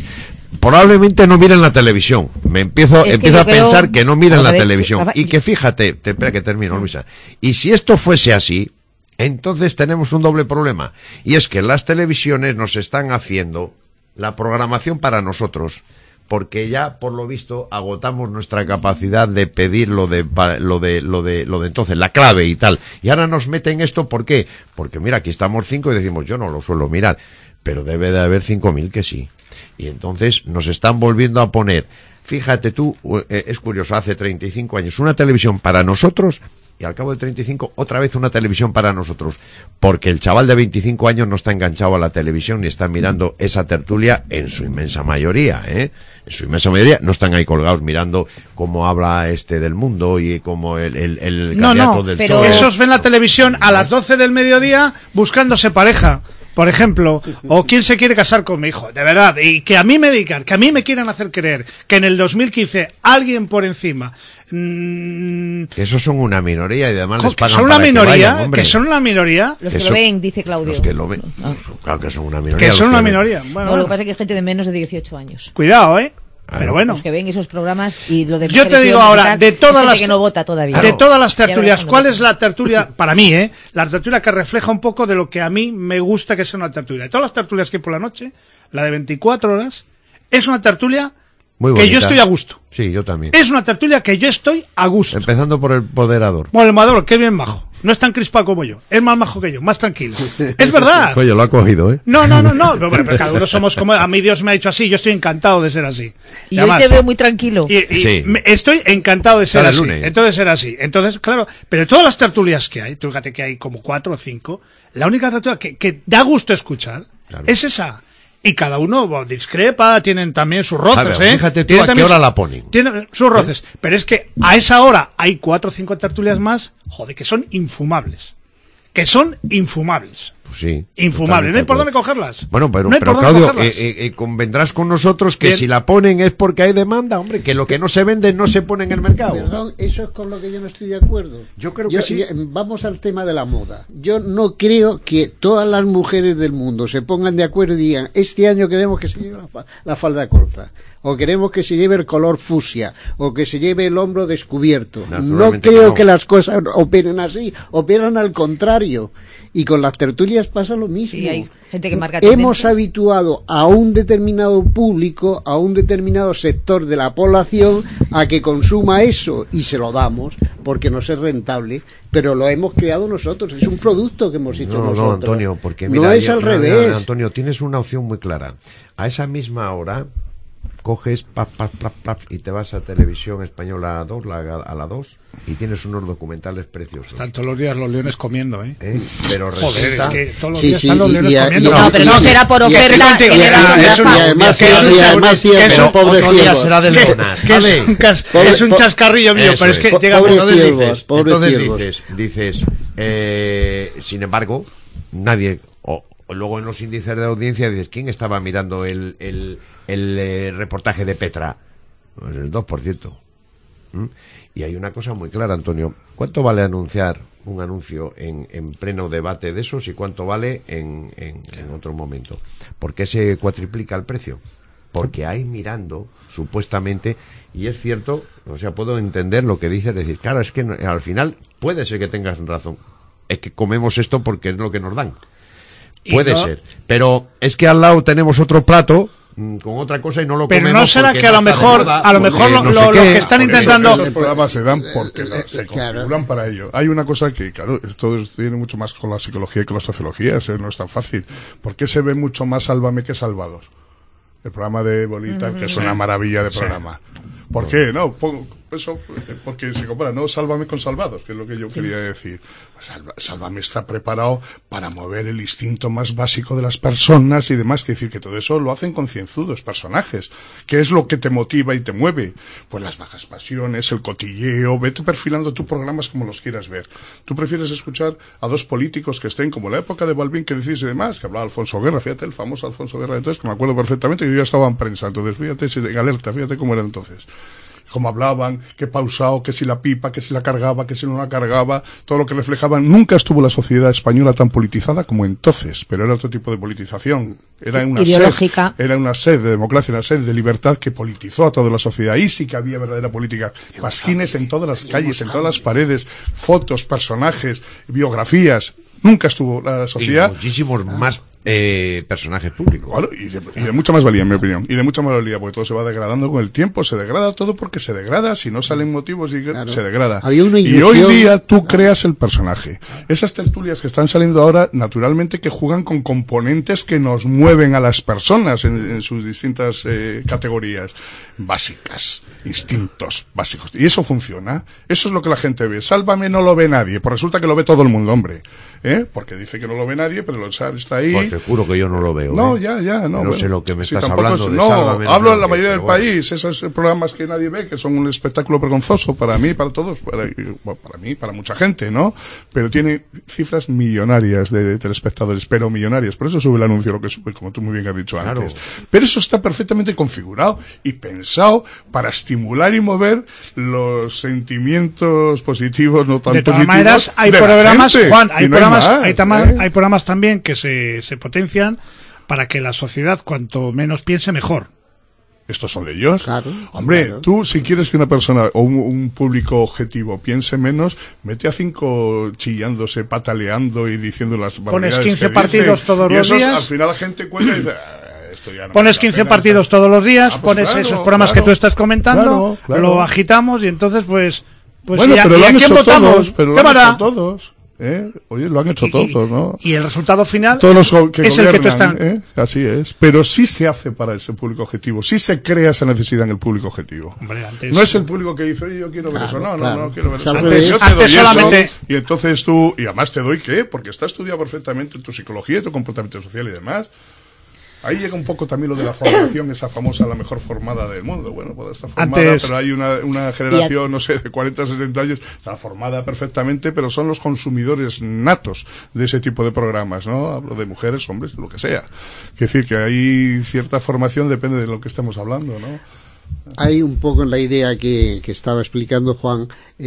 probablemente no miren la televisión. Me empiezo, Es que empiezo yo a creo- pensar que no miren la Rafa, televisión. Rafa, Y que fíjate, te, espera que termino, Mm. Luisa. Y si esto fuese así, entonces tenemos un doble problema. Y es que las televisiones nos están haciendo la programación para nosotros, porque ya por lo visto agotamos nuestra capacidad de pedir lo de pa- lo de lo de lo de entonces la clave y tal. Y ahora nos meten esto, ¿por qué? Porque mira, aquí estamos cinco y decimos, yo no lo suelo mirar, pero debe de haber cinco mil que sí. Y entonces nos están volviendo a poner, fíjate tú, eh, es curioso, hace treinta y cinco años una televisión para nosotros, y al cabo de treinta y cinco otra vez una televisión para nosotros, porque el chaval de veinticinco años no está enganchado a la televisión ni está mirando esa tertulia en su inmensa mayoría, ¿eh? En su inmensa mayoría no están ahí colgados mirando cómo habla este del mundo y cómo el, el, el No, candidato no, del pero- P S O E. Esos ven la televisión a las doce del mediodía buscándose pareja, por ejemplo, o quién se quiere casar con mi hijo, de verdad, y que a mí me digan, que a mí me quieran hacer creer que en el dos mil quince alguien por encima... mmm, Que esos son una minoría y además que les pagan son una para que minoría, vayan, hombre. que son una minoría, Los que Eso- lo ven, dice Claudio. Los que lo ven, Ah. claro que son una minoría. que los son una ven. minoría. Bueno, No, lo bueno, que pasa es que es gente de menos de dieciocho años. cuidado, ¿eh? Claro. Pero bueno, Los que ven esos programas y lo de yo te televisión digo y ahora, tal, de es todas gente las que no vota todavía. de todas las Ya verás tertulias, cuando ¿cuál vote. es la tertulia para mí, eh? La tertulia que refleja un poco de lo que a mí me gusta que sea una tertulia. De todas las tertulias que hay por la noche, la de veinticuatro horas es una tertulia Muy que bonita. yo estoy a gusto. Sí, yo también. Es una tertulia que yo estoy a gusto. Empezando por el moderador. Bueno, el Maduro, qué bien majo. No es tan crispado como yo. Es más majo que yo, más tranquilo. Es verdad. Oye, lo ha cogido, ¿eh? No, no, no, no. No, pero cada uno somos como... A mí Dios me ha hecho así. Yo estoy encantado de ser así. Y además, hoy te veo muy tranquilo. y- y Sí. me- estoy encantado de ser Cada así. lunes. Entonces ser así. Entonces, claro, pero de todas las tertulias que hay, tú fíjate que hay como cuatro o cinco, la única tertulia que, que da gusto escuchar Claro. es esa. Y cada uno bueno, discrepa, tienen también sus roces, A ver, ¿eh? fíjate tú Tienen a qué también hora su- la ponen. Tienen sus roces. Pero es que a esa hora hay cuatro o cinco tertulias más, joder, que son infumables. Que son infumables. Pues sí. Infumables. No hay totalmente por de dónde acuerdo. cogerlas. Bueno, pero, no hay pero por dónde Claudio, cogerlas. eh, eh, eh, convendrás con nosotros que Bien. si la ponen es porque hay demanda, hombre, que lo que no se vende no se pone en el mercado. Perdón, eso es con lo que yo no estoy de acuerdo. Yo creo que sí. Vamos al tema de la moda. Yo no creo que todas las mujeres del mundo se pongan de acuerdo y digan, este año queremos que se lleve la, fa- la falda corta, o queremos que se lleve el color fucsia, o que se lleve el hombro descubierto. No Naturalmente creo que no. que las cosas operen así, operan al contrario. Y con las tertulias pasa lo mismo. Sí, hay gente que marca Hemos tendencias. habituado a un determinado público, a un determinado sector de la población a que consuma eso y se lo damos porque nos es rentable, pero lo hemos creado nosotros, es un producto que hemos hecho No, nosotros. no, Antonio, porque mira, no es yo- al mira, revés. mira, Antonio, tienes una opción muy clara. A esa misma hora coges pap, pap, pap, pap, y te vas a Televisión Española dos, la, a la dos, y tienes unos documentales preciosos. Están todos los días los leones comiendo, ¿eh? ¿eh? Pero Joder, resulta... es que todos los Sí, días sí, están los y- leones y a- comiendo. y a- No, pero no y- será por y- oferta. contigo, en y- el- y- es un- Rafa. y además, que es un y chas- además que es cierto, un- pobre otro día ciervos. será de Que- leonas. que es Vale. un, cas- Pobre- es un po- chascarrillo mío, Eso pero es es. que Po- llega pobre cuando entonces ciervos, dices, pobres entonces ciervos. dices, dices eh, sin embargo, nadie, o, o luego en los índices de audiencia dices, ¿quién estaba mirando el, el, el eh, reportaje de Petra? Pues el dos por ciento. ¿Mm? Y hay una cosa muy clara, Antonio. ¿Cuánto vale anunciar un anuncio en, en pleno debate de esos y cuánto vale en, en, en otro momento? ¿Por qué se cuatriplica el precio? Porque hay mirando, supuestamente, y es cierto, o sea, puedo entender lo que dices, decir, claro, es que no- al final puede ser que tengas razón. Es que comemos esto porque es lo que nos dan. Y Puede no- ser. Pero es que al lado tenemos otro plato mm, con otra cosa y no lo Pero comemos. no será porque que a lo no está de mejor, moda, a lo porque mejor lo, no sé lo- lo qué. que están Por eso, intentando... esos programas se dan porque lo- se Claro. configuran para ello. Hay una cosa que, claro, esto es- tiene mucho más con la psicología y con la sociología, eso no es tan fácil. ¿Por qué se ve mucho más Sálvame que Salvador? El programa de Bolita, que es una maravilla de programa. ¿Por qué? No, pongo eso eh, porque se compara, no Sálvame con Salvados, que es lo que yo quería decir. Salva- Sálvame está preparado para mover el instinto más básico de las personas y demás, que decir que todo eso lo hacen concienzudos personajes. ¿Qué es lo que te motiva y te mueve? Pues las bajas pasiones, el cotilleo, vete perfilando tus programas como los quieras ver. Tú prefieres escuchar a dos políticos que estén como en la época de Balbín, que decís y demás, que hablaba Alfonso Guerra, fíjate, el famoso Alfonso Guerra de entonces, que me acuerdo perfectamente, que yo ya estaba en prensa, entonces fíjate, si- en alerta, fíjate cómo era entonces. cómo hablaban, qué pausado, que si la pipa, que si la cargaba, que si no la cargaba, todo lo que reflejaban. Nunca estuvo la sociedad española tan politizada como entonces, pero era otro tipo de politización. Era una ideológica. Sed, era una sed de democracia, una sed de libertad que politizó a toda la sociedad. Ahí sí que había verdadera política. Pasquines en todas las calles, en todas las paredes, fotos, personajes, biografías. Nunca estuvo la sociedad. Y muchísimos más eh, personajes públicos. Claro, y de, y de mucha más valía, en mi opinión. Y de mucha más valía, porque todo se va degradando con el tiempo. Se degrada todo porque se degrada. Si no salen motivos, y claro, se degrada. Había una y hoy día tú creas el personaje. Esas tertulias que están saliendo ahora, naturalmente que juegan con componentes que nos mueven a las personas en, en sus distintas eh, categorías básicas, instintos básicos. Y eso funciona. Eso es lo que la gente ve. Sálvame no lo ve nadie. Pues resulta que lo ve todo el mundo, hombre. ¿Eh? Porque dice que no lo ve nadie, pero el S A R está ahí. Pues te juro que yo no lo veo. No, ¿eh? ya, ya, no. No bueno, sé lo que me sí, estás tampoco hablando. Es, de no, Sálvame, no hablo sé en la qué, mayoría del bueno. país. Esos programas que nadie ve, que son un espectáculo vergonzoso para mí, para todos, para, bueno, para mí, para mucha gente, ¿no? Pero tiene cifras millonarias de, de telespectadores, pero millonarias. Por eso sube el anuncio lo que sube, como tú muy bien has dicho Claro. antes. Pero eso está perfectamente configurado y pensado para estimular y mover los sentimientos positivos, no tan de todas positivos. maneras, hay de la programas, gente. Juan, hay Y no programas, hay más, hay, tama- ¿eh? hay programas también que se, se potencian para que la sociedad cuanto menos piense mejor. Estos son de ellos. Claro, Hombre, claro. tú si quieres que una persona o un, un público objetivo piense menos, mete a cinco chillándose, pataleando y diciendo las barbaridades Pones quince que partidos dicen, todos y los esos, días. Al final la gente cuenta y dice, "Ah, esto ya no Pones merece la quince pena, partidos esto". todos los días, Ah, pues pones claro, esos programas claro, que tú estás comentando, claro, claro. lo agitamos y entonces pues, pues bueno, ¿y a, pero y lo a han quién hecho votamos? todos, pero lo ¿Qué han hará? hecho todos. ¿Eh? Oye, lo han hecho Y- todos, ¿no? Y el resultado final Todos los go- que es el que tú gobiernan, estás... ¿eh? Así es. Pero sí se hace para ese público objetivo. Sí se crea esa necesidad en el público objetivo. Hombre, antes- No es el público que dice, oye, yo quiero ver Claro, eso. No, claro. no, no quiero ver eso. Antes- Antes, yo te antes doy eso, solamente- y entonces tú, y además te doy qué, porque está estudiado perfectamente tu psicología, tu comportamiento social y demás. Ahí llega un poco también lo de la formación, esa famosa, la mejor formada del mundo. Bueno, pues está formada, Antes- pero hay una, una generación, no sé, de cuarenta, sesenta años, está formada perfectamente, pero son los consumidores natos de ese tipo de programas, ¿no? Hablo de mujeres, hombres, lo que sea. Quiere decir que hay cierta formación, depende de lo que estemos hablando, ¿no? Hay un poco en la idea que, que estaba explicando Juan,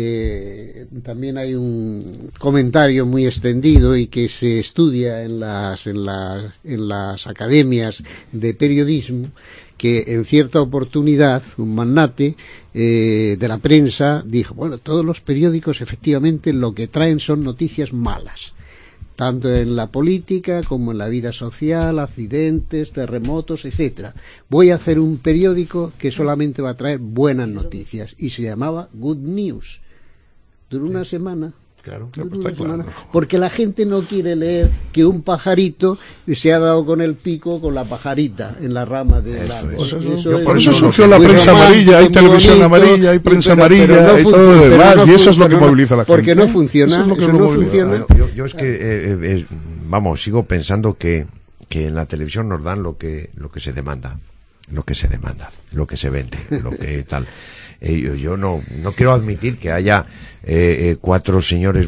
eh, también hay un comentario muy extendido y que se estudia en las, en las, en las academias de periodismo, que en cierta oportunidad un magnate eh, de la prensa dijo, bueno, todos los periódicos efectivamente lo que traen son noticias malas, tanto en la política como en la vida social, accidentes, terremotos, etcétera. Voy a hacer un periódico que solamente va a traer buenas noticias, y se llamaba Good News. Duró una semana. Claro. Duró pues una está claro. semana, porque la gente no quiere leer que un pajarito se ha dado con el pico con la pajarita en la rama del Eso árbol. es. Pues eso, Eso yo es por eso muy surgió la romántico, prensa amarilla, hay muy televisión bonito, amarilla, hay y prensa pero- pero amarilla, no y todo funciona, lo pero demás, no y eso es lo que funciona, moviliza a la gente. porque no funciona, Eso es lo que eso lo no moviliza. funciona. Yo, yo es que, eh, eh, es- vamos, sigo pensando que, que en la televisión nos dan lo que, lo que se demanda, lo que se demanda, lo que se vende, lo que tal. Eh, yo, yo no, no quiero admitir que haya eh, eh, cuatro señores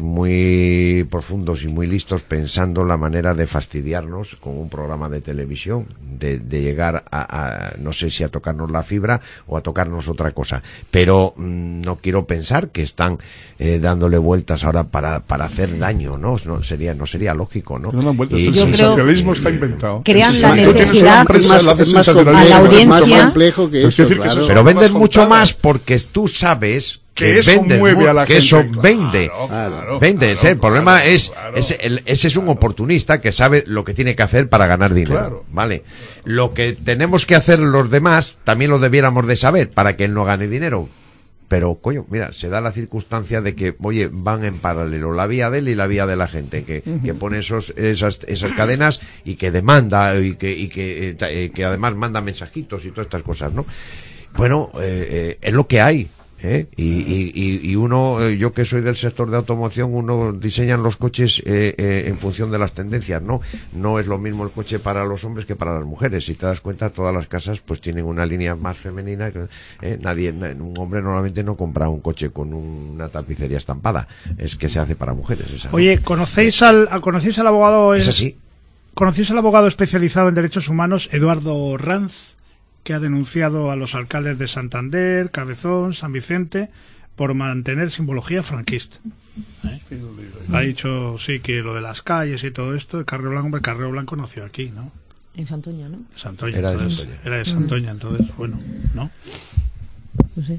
muy profundos y muy listos pensando la manera de fastidiarnos con un programa de televisión, de, de llegar a, a, no sé si a tocarnos la fibra o a tocarnos otra cosa, pero mmm, no quiero pensar que están eh, dándole vueltas ahora para, para hacer daño, ¿no? No sería, no sería lógico, ¿no? No dan vueltas, Y- el Yo creo- sensacionalismo está inventado. Crean El la sensacionalismo, tú tienes una necesidad empresa, más- la haces es más sensacionalismo, a la complejo, audiencia- más complejo que Pero eso, quiero decir que claro. eso Pero son venden más mucho contadas. más porque tú sabes Que que, eso venden mueve mu- a la que gente. eso Claro, vende. claro, Vende, claro, ese, el problema claro, es, claro, ese, el- ese es un oportunista que sabe lo que tiene que hacer para ganar dinero. Claro. Vale. Lo que tenemos que hacer los demás, también lo debiéramos de saber para que él no gane dinero. Pero, coño, mira, se da la circunstancia de que, oye, van en paralelo la vía de él y la vía de la gente, que, uh-huh. que pone esos, esas, esas cadenas y que demanda y que, y que, eh, eh, que además manda mensajitos y todas estas cosas, ¿no? Bueno, eh, eh, es lo que hay. ¿Eh? Y, y, y uno, eh, yo que soy del sector de automoción, uno diseñan los coches eh, eh, en función de las tendencias, ¿no? No es lo mismo el coche para los hombres que para las mujeres. Si te das cuenta, todas las casas pues tienen una línea más femenina. ¿eh? Nadie, un hombre normalmente no compra un coche con una tapicería estampada. Es que se hace para mujeres. Esa, ¿no? Oye, ¿conocéis al, ¿conocéis al abogado? Es así. ¿Conocéis al abogado especializado en derechos humanos, Eduardo Ranz? que ha denunciado a los alcaldes de Santander, Cabezón, San Vicente, por mantener simbología franquista. ¿Eh? Ha dicho, sí, que lo de las calles y todo esto, el Carrero Blanco, hombre, el Carrero Blanco nació aquí, ¿no? En Santoña, ¿no? Santoña, Era de entonces, Santoña. Era de Santoña, entonces, bueno, ¿no? No sé.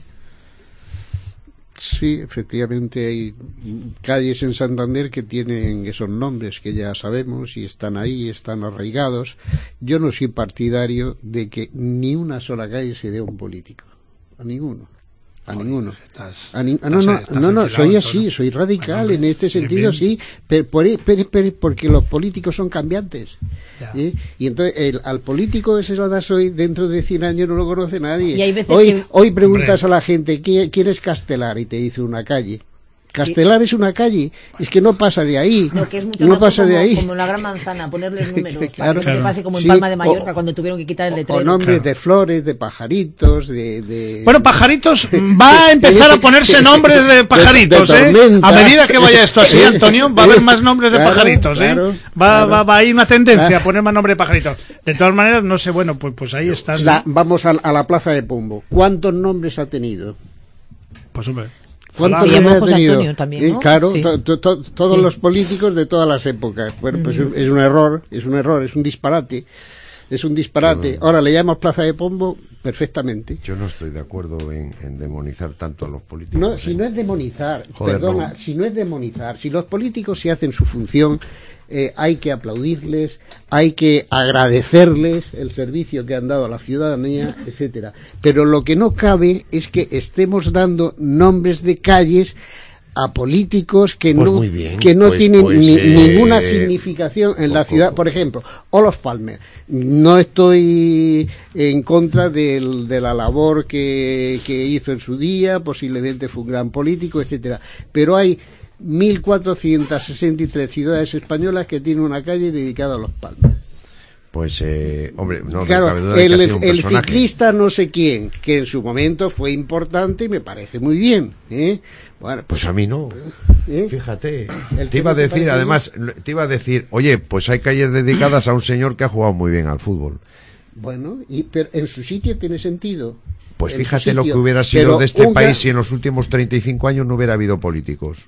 Sí, efectivamente hay calles en Santander que tienen esos nombres que ya sabemos y están ahí, están arraigados. Yo no soy partidario de que ni una sola calle se dé a un político, a ninguno. A Joder, ninguno. Estás, A ni- estás, no, no, estás no, no, enfilado, soy así, Antonio. soy radical Bueno, en este bien, sentido, bien. sí, pero, por- pero- pero- porque los políticos son cambiantes. Ya. ¿eh? Y entonces el- al político que se lo das hoy, dentro de cien años no lo conoce nadie. Y hay veces hoy, que- hoy preguntas Hombre. a la gente, ¿quién, quién es Castelar? Y te dice una calle. Castelar es una calle, es que no pasa de ahí, No, que es mucho no mejor pasa como, de ahí. como la Gran Manzana, ponerles números, para Claro. que no te Claro. pase como en Sí, Palma de Mallorca, o- cuando tuvieron que quitar el O letrero. nombres Claro. de flores, de pajaritos, de... de- Bueno, pajaritos, va a empezar a ponerse nombres de pajaritos, de ¿eh? tormenta. A medida que vaya esto así, Antonio, va a haber más nombres de Claro, pajaritos, ¿eh? claro, va, claro. va, va a ir una tendencia Claro. a poner más nombres de pajaritos. De todas maneras, no sé, bueno, pues, pues ahí estás. La- vamos a, a la plaza de Pombo. ¿Cuántos nombres ha tenido? Pues hombre. ¿Cuántos Se llamó nombres ha José tenido? Antonio también, Eh, ¿no? claro, Sí. to- to- to- todos Sí. los políticos de todas las épocas. Bueno, pues es, es un error, es un error, es un disparate. Es un disparate. Ahora le llamas plaza de Pombo perfectamente. Yo no estoy de acuerdo en, en demonizar tanto a los políticos. No, ¿eh? si no es demonizar, Joder, perdona, no. si no es demonizar, si los políticos se hacen su función, eh, hay que aplaudirles, hay que agradecerles el servicio que han dado a la ciudadanía, etcétera. Pero lo que no cabe es que estemos dando nombres de calles a políticos que Pues no muy bien, que no pues- tienen pues, ni- eh, ninguna significación en la ojo. ciudad. Por ejemplo, Olof Palme. No estoy en contra del- de la labor que, que hizo en su día, posiblemente fue un gran político, etcétera. Pero hay mil cuatrocientas sesenta y tres ciudades españolas que tienen una calle dedicada a Olof Palme. Pues, eh, hombre, no, no Claro, cabe duda de que el, ha sido un el personaje. ciclista no sé quién, que en su momento fue importante y me parece muy bien. ¿eh? Bueno, Pues a mí no. ¿eh? Fíjate, El te iba a que no te decir, parece además, te iba a decir, oye, pues hay calles dedicadas a un señor que ha jugado muy bien al fútbol. Bueno, y, pero en su sitio tiene sentido. Pues En su fíjate lo que sitio. hubiera sido Pero de este un país gran- si en los últimos treinta y cinco años no hubiera habido políticos.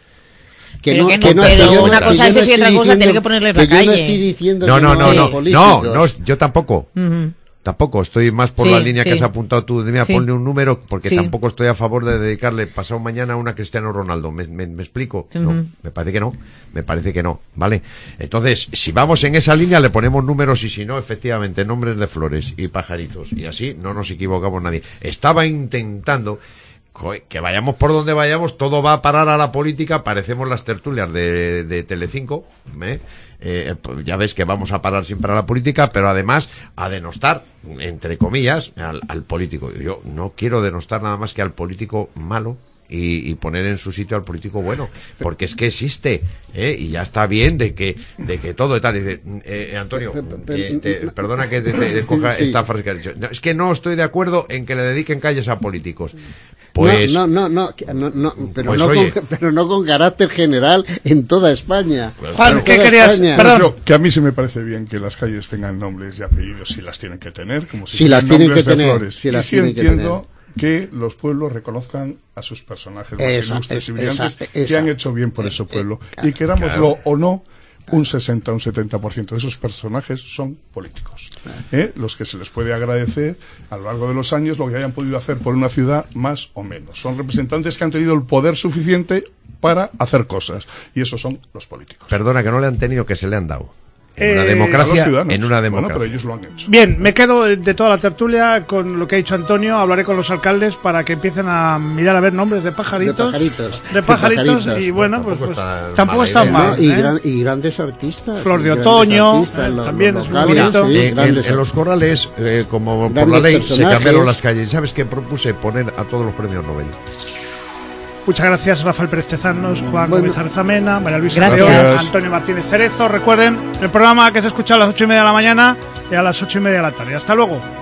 Pero que no, pero yo una que cosa yo es eso y estoy otra cosa diciendo- tener que ponerles que la yo no calle. estoy diciendo No, que no, no, haya no, no, políticos. no, yo tampoco. Ujú. Tampoco, estoy más por Sí, la línea sí. que has apuntado tú. Mira, Sí. ponle un número, porque Sí. tampoco estoy a favor de dedicarle pasado mañana a una Cristiano Ronaldo. ¿Me, me, me explico? No, Ujú. me parece que no. Me parece que no, ¿vale? Entonces, si vamos en esa línea, le ponemos números y si no, efectivamente, nombres de flores y pajaritos. Y así no nos equivocamos nadie. Estaba intentando... Joder, que vayamos por donde vayamos, todo va a parar a la política, parecemos las tertulias de, de Telecinco, ¿eh? Eh, pues ya ves que vamos a parar siempre a la política, pero además a denostar, entre comillas, al, al político. Yo no quiero denostar nada más que al político malo y, y poner en su sitio al político bueno, porque es que existe, ¿eh? Y ya está bien de que de que todo y tal. Dice, eh, Antonio, eh, te- perdona que te, te coja Sí. esta frase que has dicho. No, es que no estoy de acuerdo en que le dediquen calles a políticos. Pues no, no, no, no, no, no, pero, Pues no oye. con, pero no con carácter general en toda España. Juan, En ¿qué toda querías? España. Perdón. Creo que a mí sí me parece bien que las calles tengan nombres y apellidos si las tienen que tener, como si Si las tienen tienen nombres que de tener, flores. si y las sí tienen que entiendo que los pueblos reconozcan a sus personajes más Esa, ilustres y es- brillantes esa, que esa. han hecho bien por ese pueblo. eh, y querámoslo o no, un sesenta, un setenta por ciento de esos personajes son políticos. ¿eh? Los que se les puede agradecer a lo largo de los años lo que hayan podido hacer por una ciudad más o menos. Son representantes que han tenido el poder suficiente para hacer cosas. Y esos son los políticos. perdona que no le han tenido, que se le han dado. En Eh, una A los democracia, ciudadanos. en una Bueno, democracia. pero ellos lo han hecho. Bien, me quedo de toda la tertulia con lo que ha dicho Antonio. Hablaré con los alcaldes para que empiecen a mirar a ver nombres de pajaritos. De pajaritos. De pajaritos, De pajaritos. y bueno, pues, Tampoco pues está tampoco mala está idea, mal. ¿no? y, ¿eh? gran- y grandes artistas. Flor de y grandes otoño, artistas, eh, los- también los es muy locales, bonito. sí, En, en- grandes en los corrales, eh, como por Grandes la ley, se personajes. cambiaron las calles. ¿Sabes qué propuse? Poner a todos los premios Nobel. Muchas gracias, Rafael Pérez Tezanos, Juan Bueno. Gómez Arzamena, María Luisa Gracias. León, Antonio Martínez Cerezo. Recuerden, el programa que se escucha a las ocho y media de la mañana y a las ocho y media de la tarde. Hasta luego.